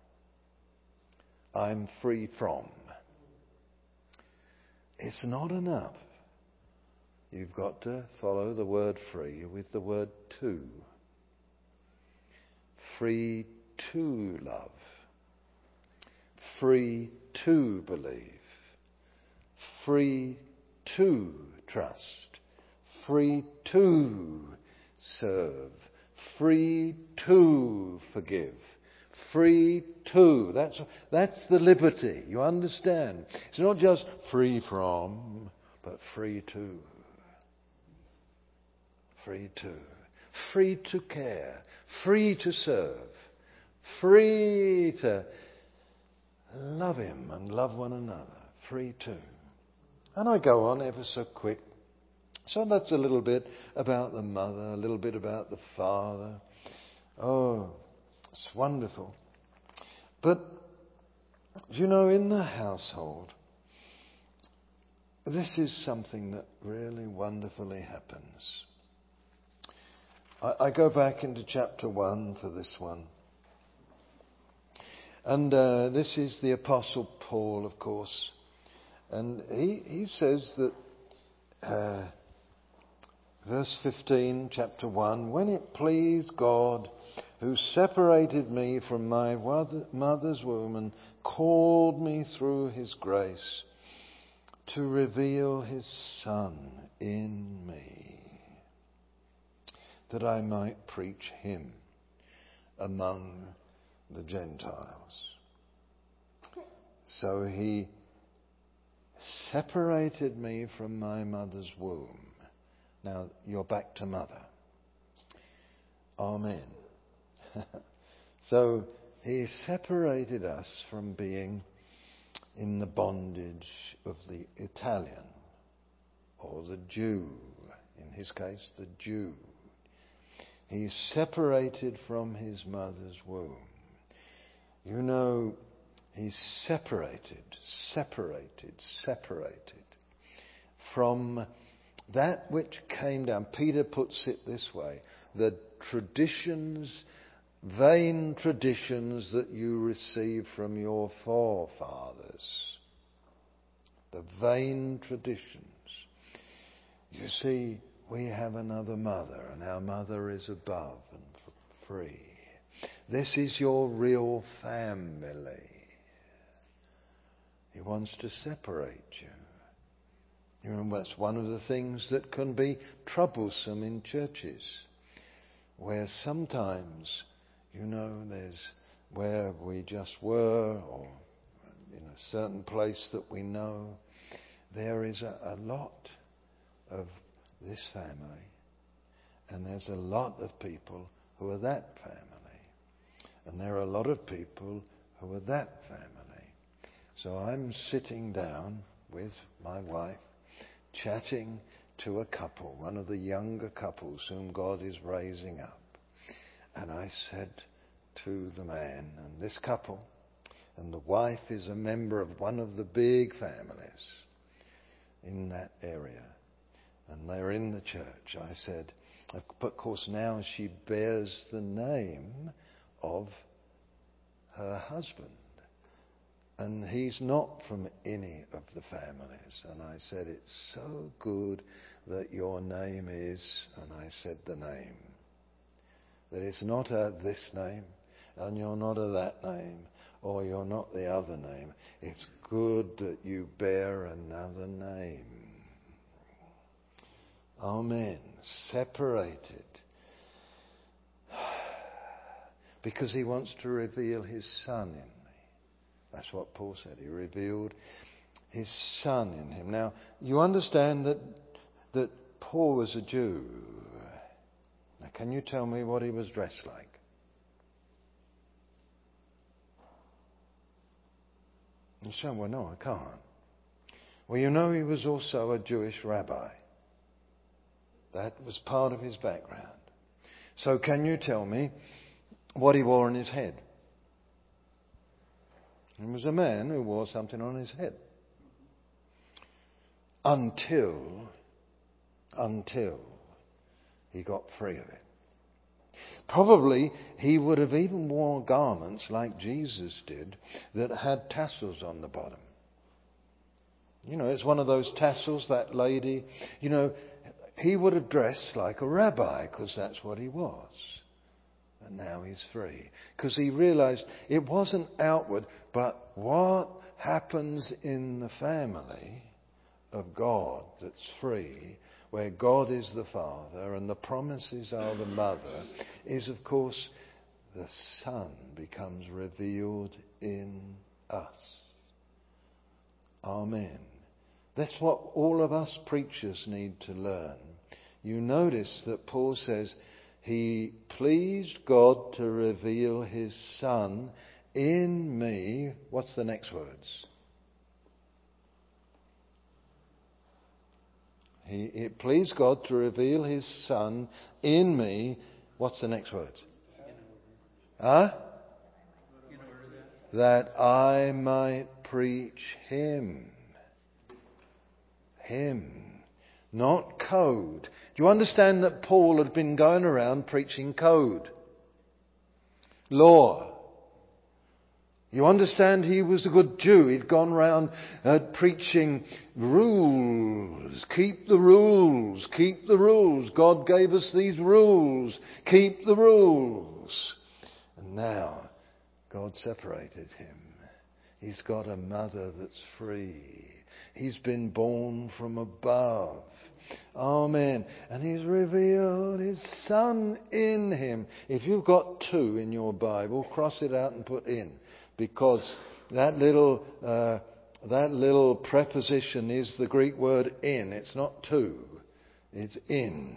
I'm free from. It's not enough. You've got to follow the word free with the word to. Free to love. Free to believe. Free to trust. Free to serve. Free to forgive. Free to. That's, that's the liberty. You understand? It's not just free from, but free to. Free to. Free to care. Free to serve. Free to love Him and love one another. Free to. And I go on ever so quick. So that's a little bit about the mother, a little bit about the father. Oh, it's wonderful. But, you know, in the household, this is something that really wonderfully happens. I, I go back into chapter one for this one. And uh, this is the Apostle Paul, of course. And he, he says that, uh, verse fifteen, chapter one, when it pleased God, who separated me from my mother's womb and called me through His grace to reveal His Son in me, that I might preach Him among the Gentiles. So He separated me from my mother's womb. Now you're back to mother. Amen. So He separated us from being in the bondage of the Italian or the Jew. In his case, the Jew. He separated from his mother's womb. You know, He separated, separated, separated from that which came down. Peter puts it this way: the traditions, vain traditions that you receive from your forefathers. The vain traditions. You see, we have another mother, and our mother is above and free. This is your real family. He wants to separate you. You know, that's one of the things that can be troublesome in churches, where sometimes, you know, there's where we just were, or in a certain place that we know, there is a, a lot of this family, and there's a lot of people who are that family, and there are a lot of people who are that family. So I'm sitting down with my wife, chatting to a couple, one of the younger couples whom God is raising up. And I said to the man, and this couple, and the wife is a member of one of the big families in that area, and they're in the church. I said, of course now she bears the name of her husband, and he's not from any of the families. And I said, it's so good that your name is, and I said the name. That it's not a this name, and you're not a that name, or you're not the other name. It's good that you bear another name. Amen. Separated. Because He wants to reveal His Son in me. That's what Paul said. He revealed His Son in him. Now, you understand that that Paul was a Jew. Now Can you tell me what he was dressed like? You say, well, no, I can't. Well, you know he was also a Jewish rabbi. That was part of his background. So can you tell me what he wore on his head? He was a man who wore something on his head. Until, until he got free of it. Probably he would have even worn garments like Jesus did that had tassels on the bottom. You know, it's one of those tassels, that lady. You know, he would have dressed like a rabbi because that's what he was. And now he's free. Because he realized it wasn't outward, but what happens in the family of God that's free, where God is the Father and the promises are the Mother, is of course the Son becomes revealed in us. Amen. That's what all of us preachers need to learn. You notice that Paul says he pleased God to reveal his Son in me. What's the next words? He, it pleased God to reveal his Son in me. What's the next words? Huh? That I might preach him. Him. Not code. Do you understand that Paul had been going around preaching code? Law. You understand he was a good Jew. He'd gone around uh, preaching rules. Keep the rules. Keep the rules. God gave us these rules. Keep the rules. And now God separated him. He's got a mother that's free. He's been born from above. Amen. And he's revealed his Son in him. If you've got two in your Bible, cross it out and put in. Because that little uh, that little preposition is the Greek word in. It's not two. It's in.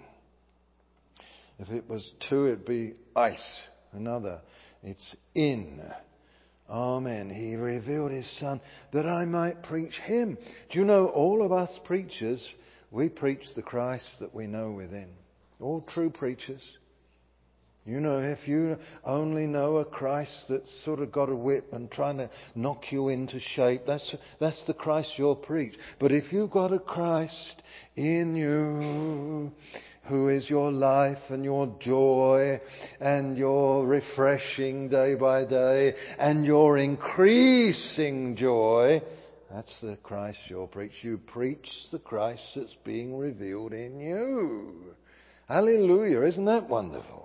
If it was two, it'd be ice. Another. It's in. Amen. He revealed his Son that I might preach him. Do you know, all of us preachers, we preach the Christ that we know within. All true preachers. You know, if you only know a Christ that's sort of got a whip and trying to knock you into shape, that's that's the Christ you'll preach. But if you've got a Christ in you who is your life and your joy and your refreshing day by day and your increasing joy, that's the Christ you'll preach. You preach the Christ that's being revealed in you. Hallelujah. Isn't that wonderful?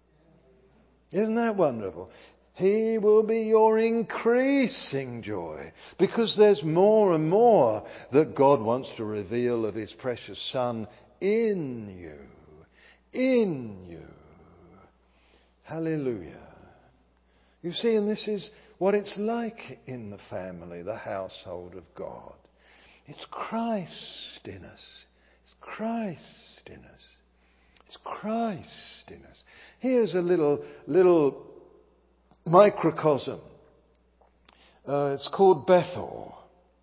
Isn't that wonderful? He will be your increasing joy, because there's more and more that God wants to reveal of his precious Son in you. In you. Hallelujah. You see, and this is what it's like in the family, the household of God. It's Christ in us. It's Christ in us. It's Christ in us. Here's a little little microcosm. Uh, it's called Bethel.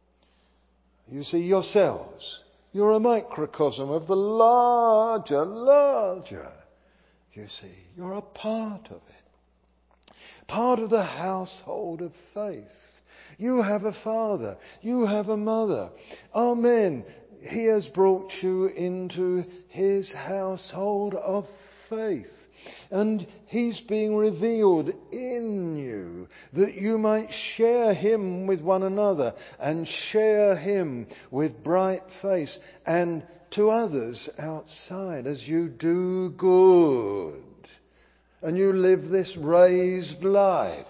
You see, yourselves, you're a microcosm of the larger, larger. You see, you're a part of it. Part of the household of faith. You have a father. You have a mother. Amen. He has brought you into his household of faith. And he's being revealed in you that you might share him with one another and share him with bright face and to others outside as you do good and you live this raised life.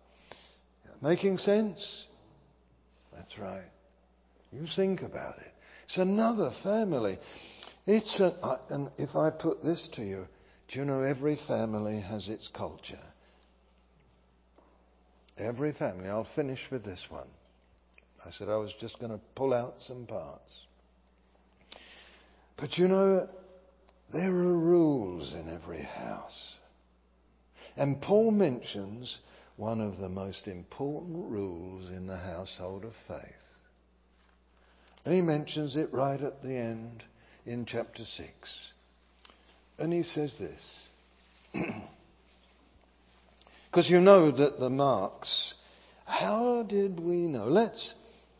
Making sense? That's right. You think about it. It's another family. It's a, and if I put this to you, do you know every family has its culture? Every family. I'll finish with this one. I said I was just going to pull out some parts. But you know, There are rules in every house. And Paul mentions one of the most important rules in the household of faith. And he mentions it right at the end in chapter six. And he says this. Because you know that the marks, how did we know? Let's,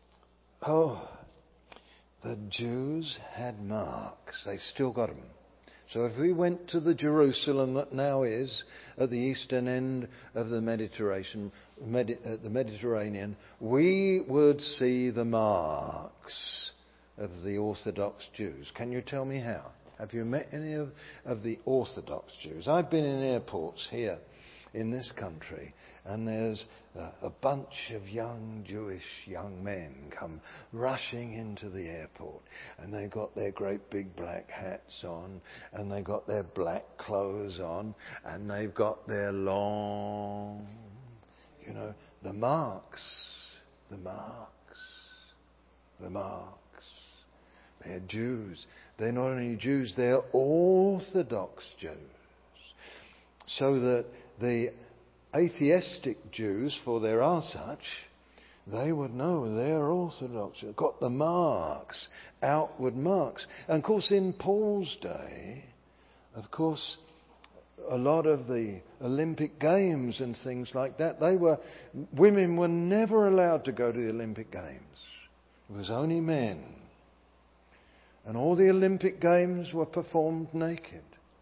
oh, the Jews had marks. They still got them. So if we went to the Jerusalem that now is at the eastern end of the Mediterranean, Medi- uh, the Mediterranean, we would see the marks of the Orthodox Jews. Can you tell me how? Have you met any of, of the Orthodox Jews? I've been in airports here in this country, and there's a, a bunch of young Jewish young men come rushing into the airport, and they got their great big black hats on, and they got their black clothes on, and they've got their long, you know, the marks, the marks, the marks. They're Jews. They're not only Jews, they're Orthodox Jews. So that the atheistic Jews, for there are such, they would know they're Orthodox. They've got the marks, outward marks. And of course in Paul's day, of course, a lot of the Olympic Games and things like that, they were, women were never allowed to go to the Olympic Games. It was only men. And all the Olympic Games were performed naked.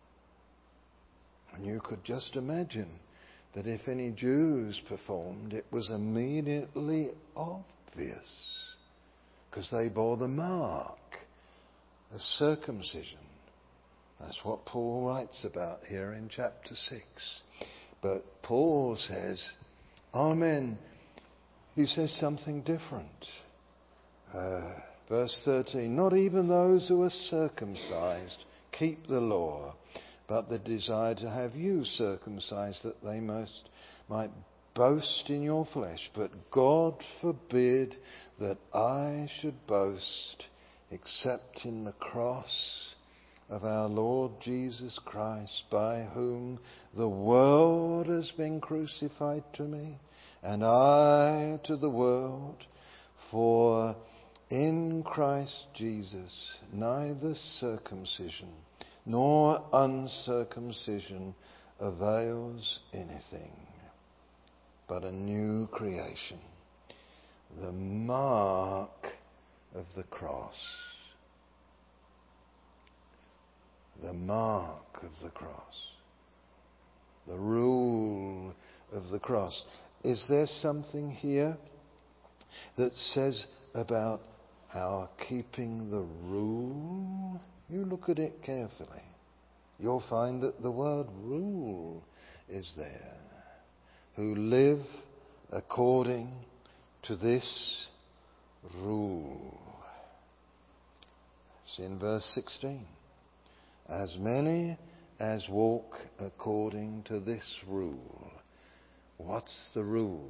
And you could just imagine that if any Jews performed, it was immediately obvious, because they bore the mark of circumcision. That's what Paul writes about here in chapter six. But Paul says, Amen. He says something different. Uh, verse thirteen, not even those who are circumcised keep the law, but the desire to have you circumcised, that they most might boast in your flesh. But God forbid that I should boast except in the cross of our Lord Jesus Christ, by whom the world has been crucified to me, and I to the world. For in Christ Jesus neither circumcision nor uncircumcision avails anything, but a new creation, the mark of the cross. The mark of the cross. The rule of the cross. Is there something here that says about our keeping the rule? You look at it carefully. You'll find that the word rule is there. Who live according to this rule. It's in verse sixteen. As many as walk according to this rule. What's the rule?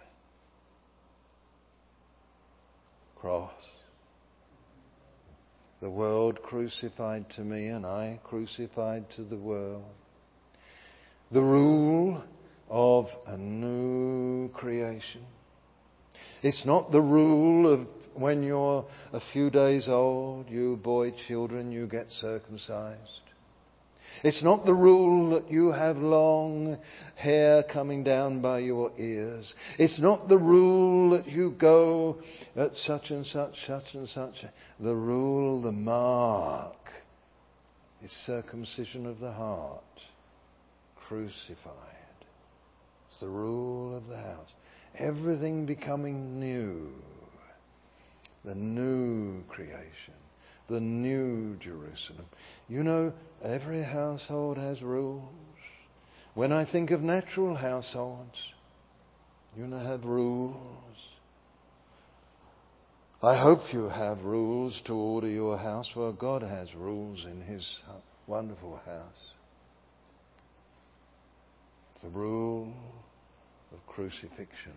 Cross. The world crucified to me, and I crucified to the world. The rule of a new creation. It's not the rule of when you're a few days old, you boy children, you get circumcised. It's not the rule that you have long hair coming down by your ears. It's not the rule that you go at such and such, such and such. The rule, the mark, is circumcision of the heart, crucified. It's the rule of the house. Everything becoming new. The new creation. The new Jerusalem. You know, every household has rules. When I think of natural households, you know, have rules. I hope you have rules to order your house. Well, God has rules in His wonderful house. The rule of crucifixion.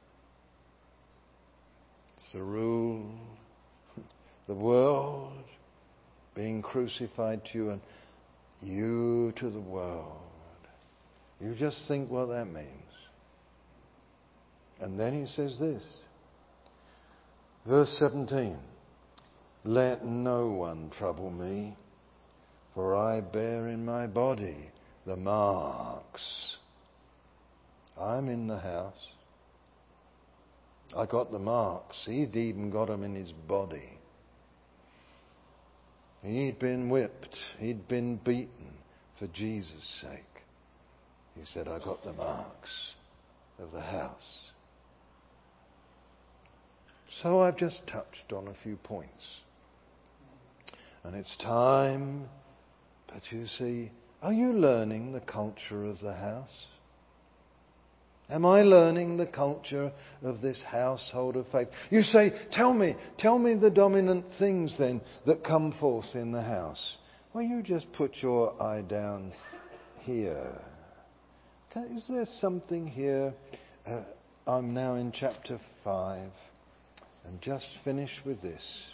It's the rule, the world being crucified to you, and you to the world. You just think what that means. And then he says this, verse seventeen, let no one trouble me, for I bear in my body the marks. I'm in the house. I got the marks. He'd even got them in his body. He'd been whipped. He'd been beaten for Jesus' sake. He said, I got the marks of the house. So I've just touched on a few points. And it's time, but you see, are you learning the culture of the house? Am I learning the culture of this household of faith? You say, tell me, tell me the dominant things then that come forth in the house. Well, you just put your eye down here. Is there something here? Uh, I'm now in chapter five and just finish with this.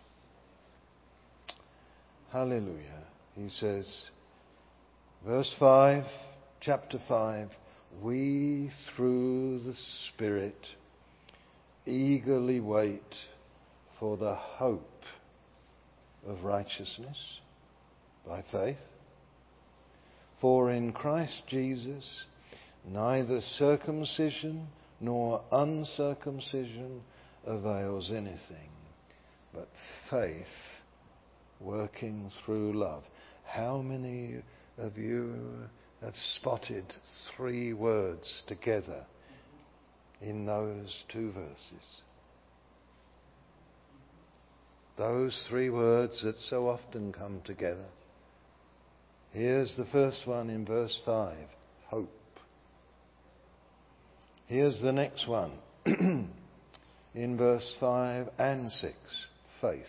Hallelujah. He says, verse five, chapter five, we through the Spirit eagerly wait for the hope of righteousness by faith. For in Christ Jesus neither circumcision nor uncircumcision avails anything, but faith working through love. How many of you have spotted three words together in those two verses? Those three words that so often come together. Here's the first one in verse five, hope. Here's the next one in verse five and six, faith.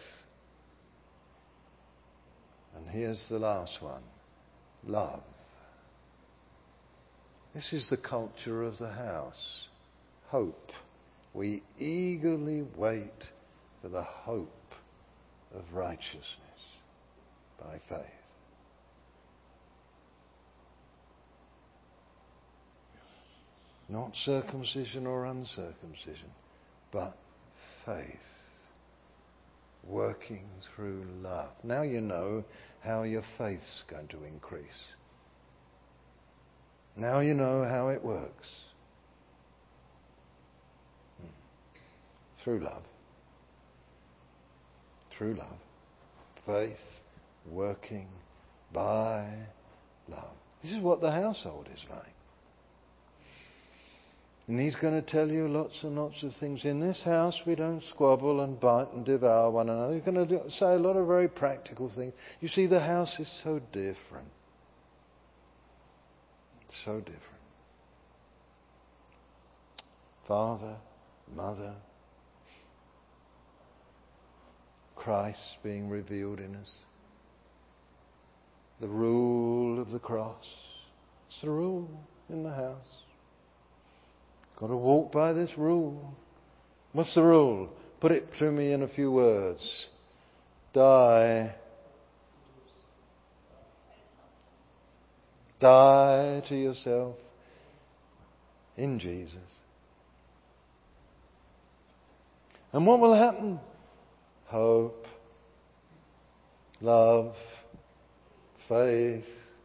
And here's the last one, love. This is the culture of the house. Hope. We eagerly wait for the hope of righteousness by faith. Not circumcision or uncircumcision, but faith working through love. Now you know how your faith's going to increase. Now you know how it works. Through love. Through love. Faith working by love. This is what the household is like. And he's going to tell you lots and lots of things. In this house we don't squabble and bite and devour one another. He's going to say a lot of very practical things. You see, the house is so different. So different. Father, mother, Christ being revealed in us. The rule of the cross. It's the rule in the house. Got to walk by this rule. What's the rule? Put it to me in a few words. Die. Die to yourself in Jesus. And what will happen? Hope, love, faith.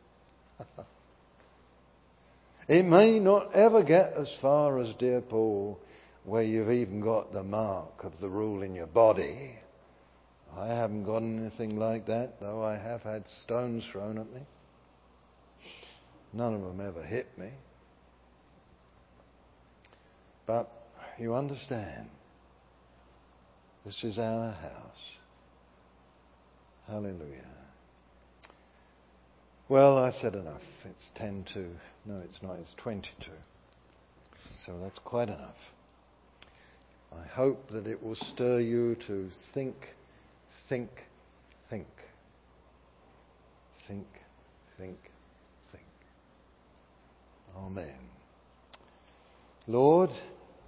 It may not ever get as far as, dear Paul, where you've even got the mark of the rule in your body. I haven't got anything like that, though I have had stones thrown at me. None of them ever hit me. But you understand, this is our house. Hallelujah. Well, I've said enough. It's ten to, no it's not, it's twenty-two. So that's quite enough. I hope that it will stir you to think, think, think. Think, think, think. Amen. Lord,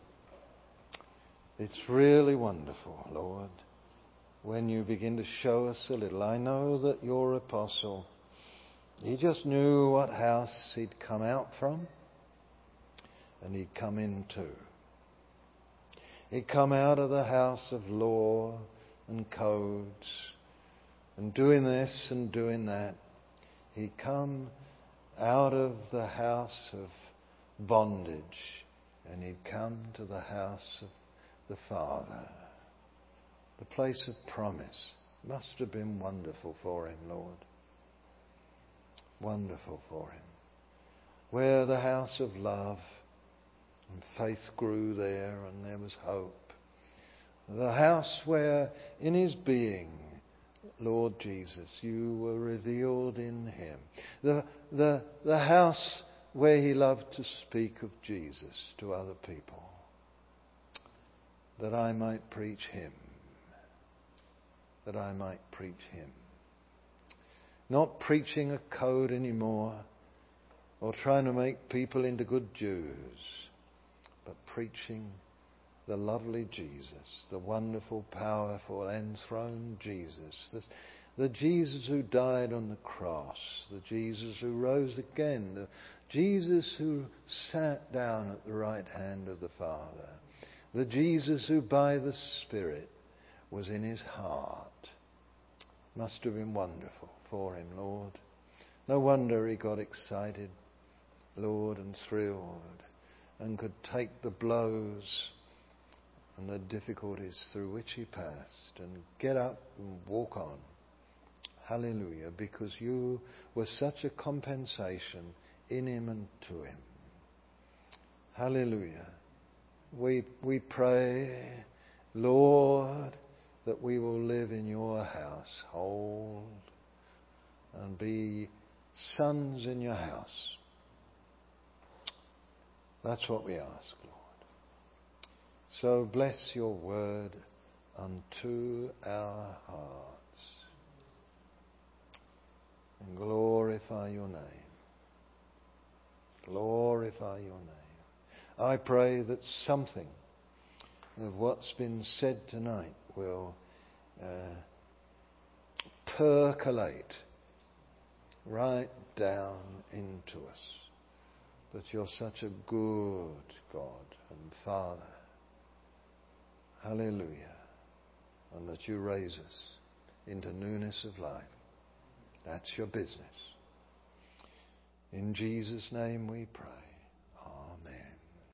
it's really wonderful, Lord, when you begin to show us a little. I know that your apostle He just knew what house he'd come out from and he'd come into. He'd come out of the house of law and codes and doing this and doing that. He'd come out of the house of bondage and he'd come to the house of the Father, the place of promise. Must have been wonderful for him, Lord. Wonderful for him. Where the house of love and faith grew there and there was hope. The house where in his being, Lord Jesus, you were revealed in him. The, the, the house where he loved to speak of Jesus to other people. That I might preach him. That I might preach him. Not preaching a code anymore or trying to make people into good Jews, but preaching the lovely Jesus, the wonderful, powerful, enthroned Jesus, the, the Jesus who died on the cross, the Jesus who rose again, the Jesus who sat down at the right hand of the Father, the Jesus who by the Spirit was in his heart. Must have been wonderful for him, Lord. No wonder he got excited, Lord, and thrilled, and could take the blows and the difficulties through which he passed and get up and walk on. Hallelujah, because you were such a compensation in him and to him. Hallelujah. We, we pray, Lord, that we will live in your household and be sons in your house. That's what we ask, Lord. So bless your word unto our hearts and glorify your name. Glorify your name. I pray that something of what's been said tonight will uh, percolate right down into us. That you're such a good God and Father. Hallelujah. And that you raise us into newness of life. That's your business. In Jesus' name we pray.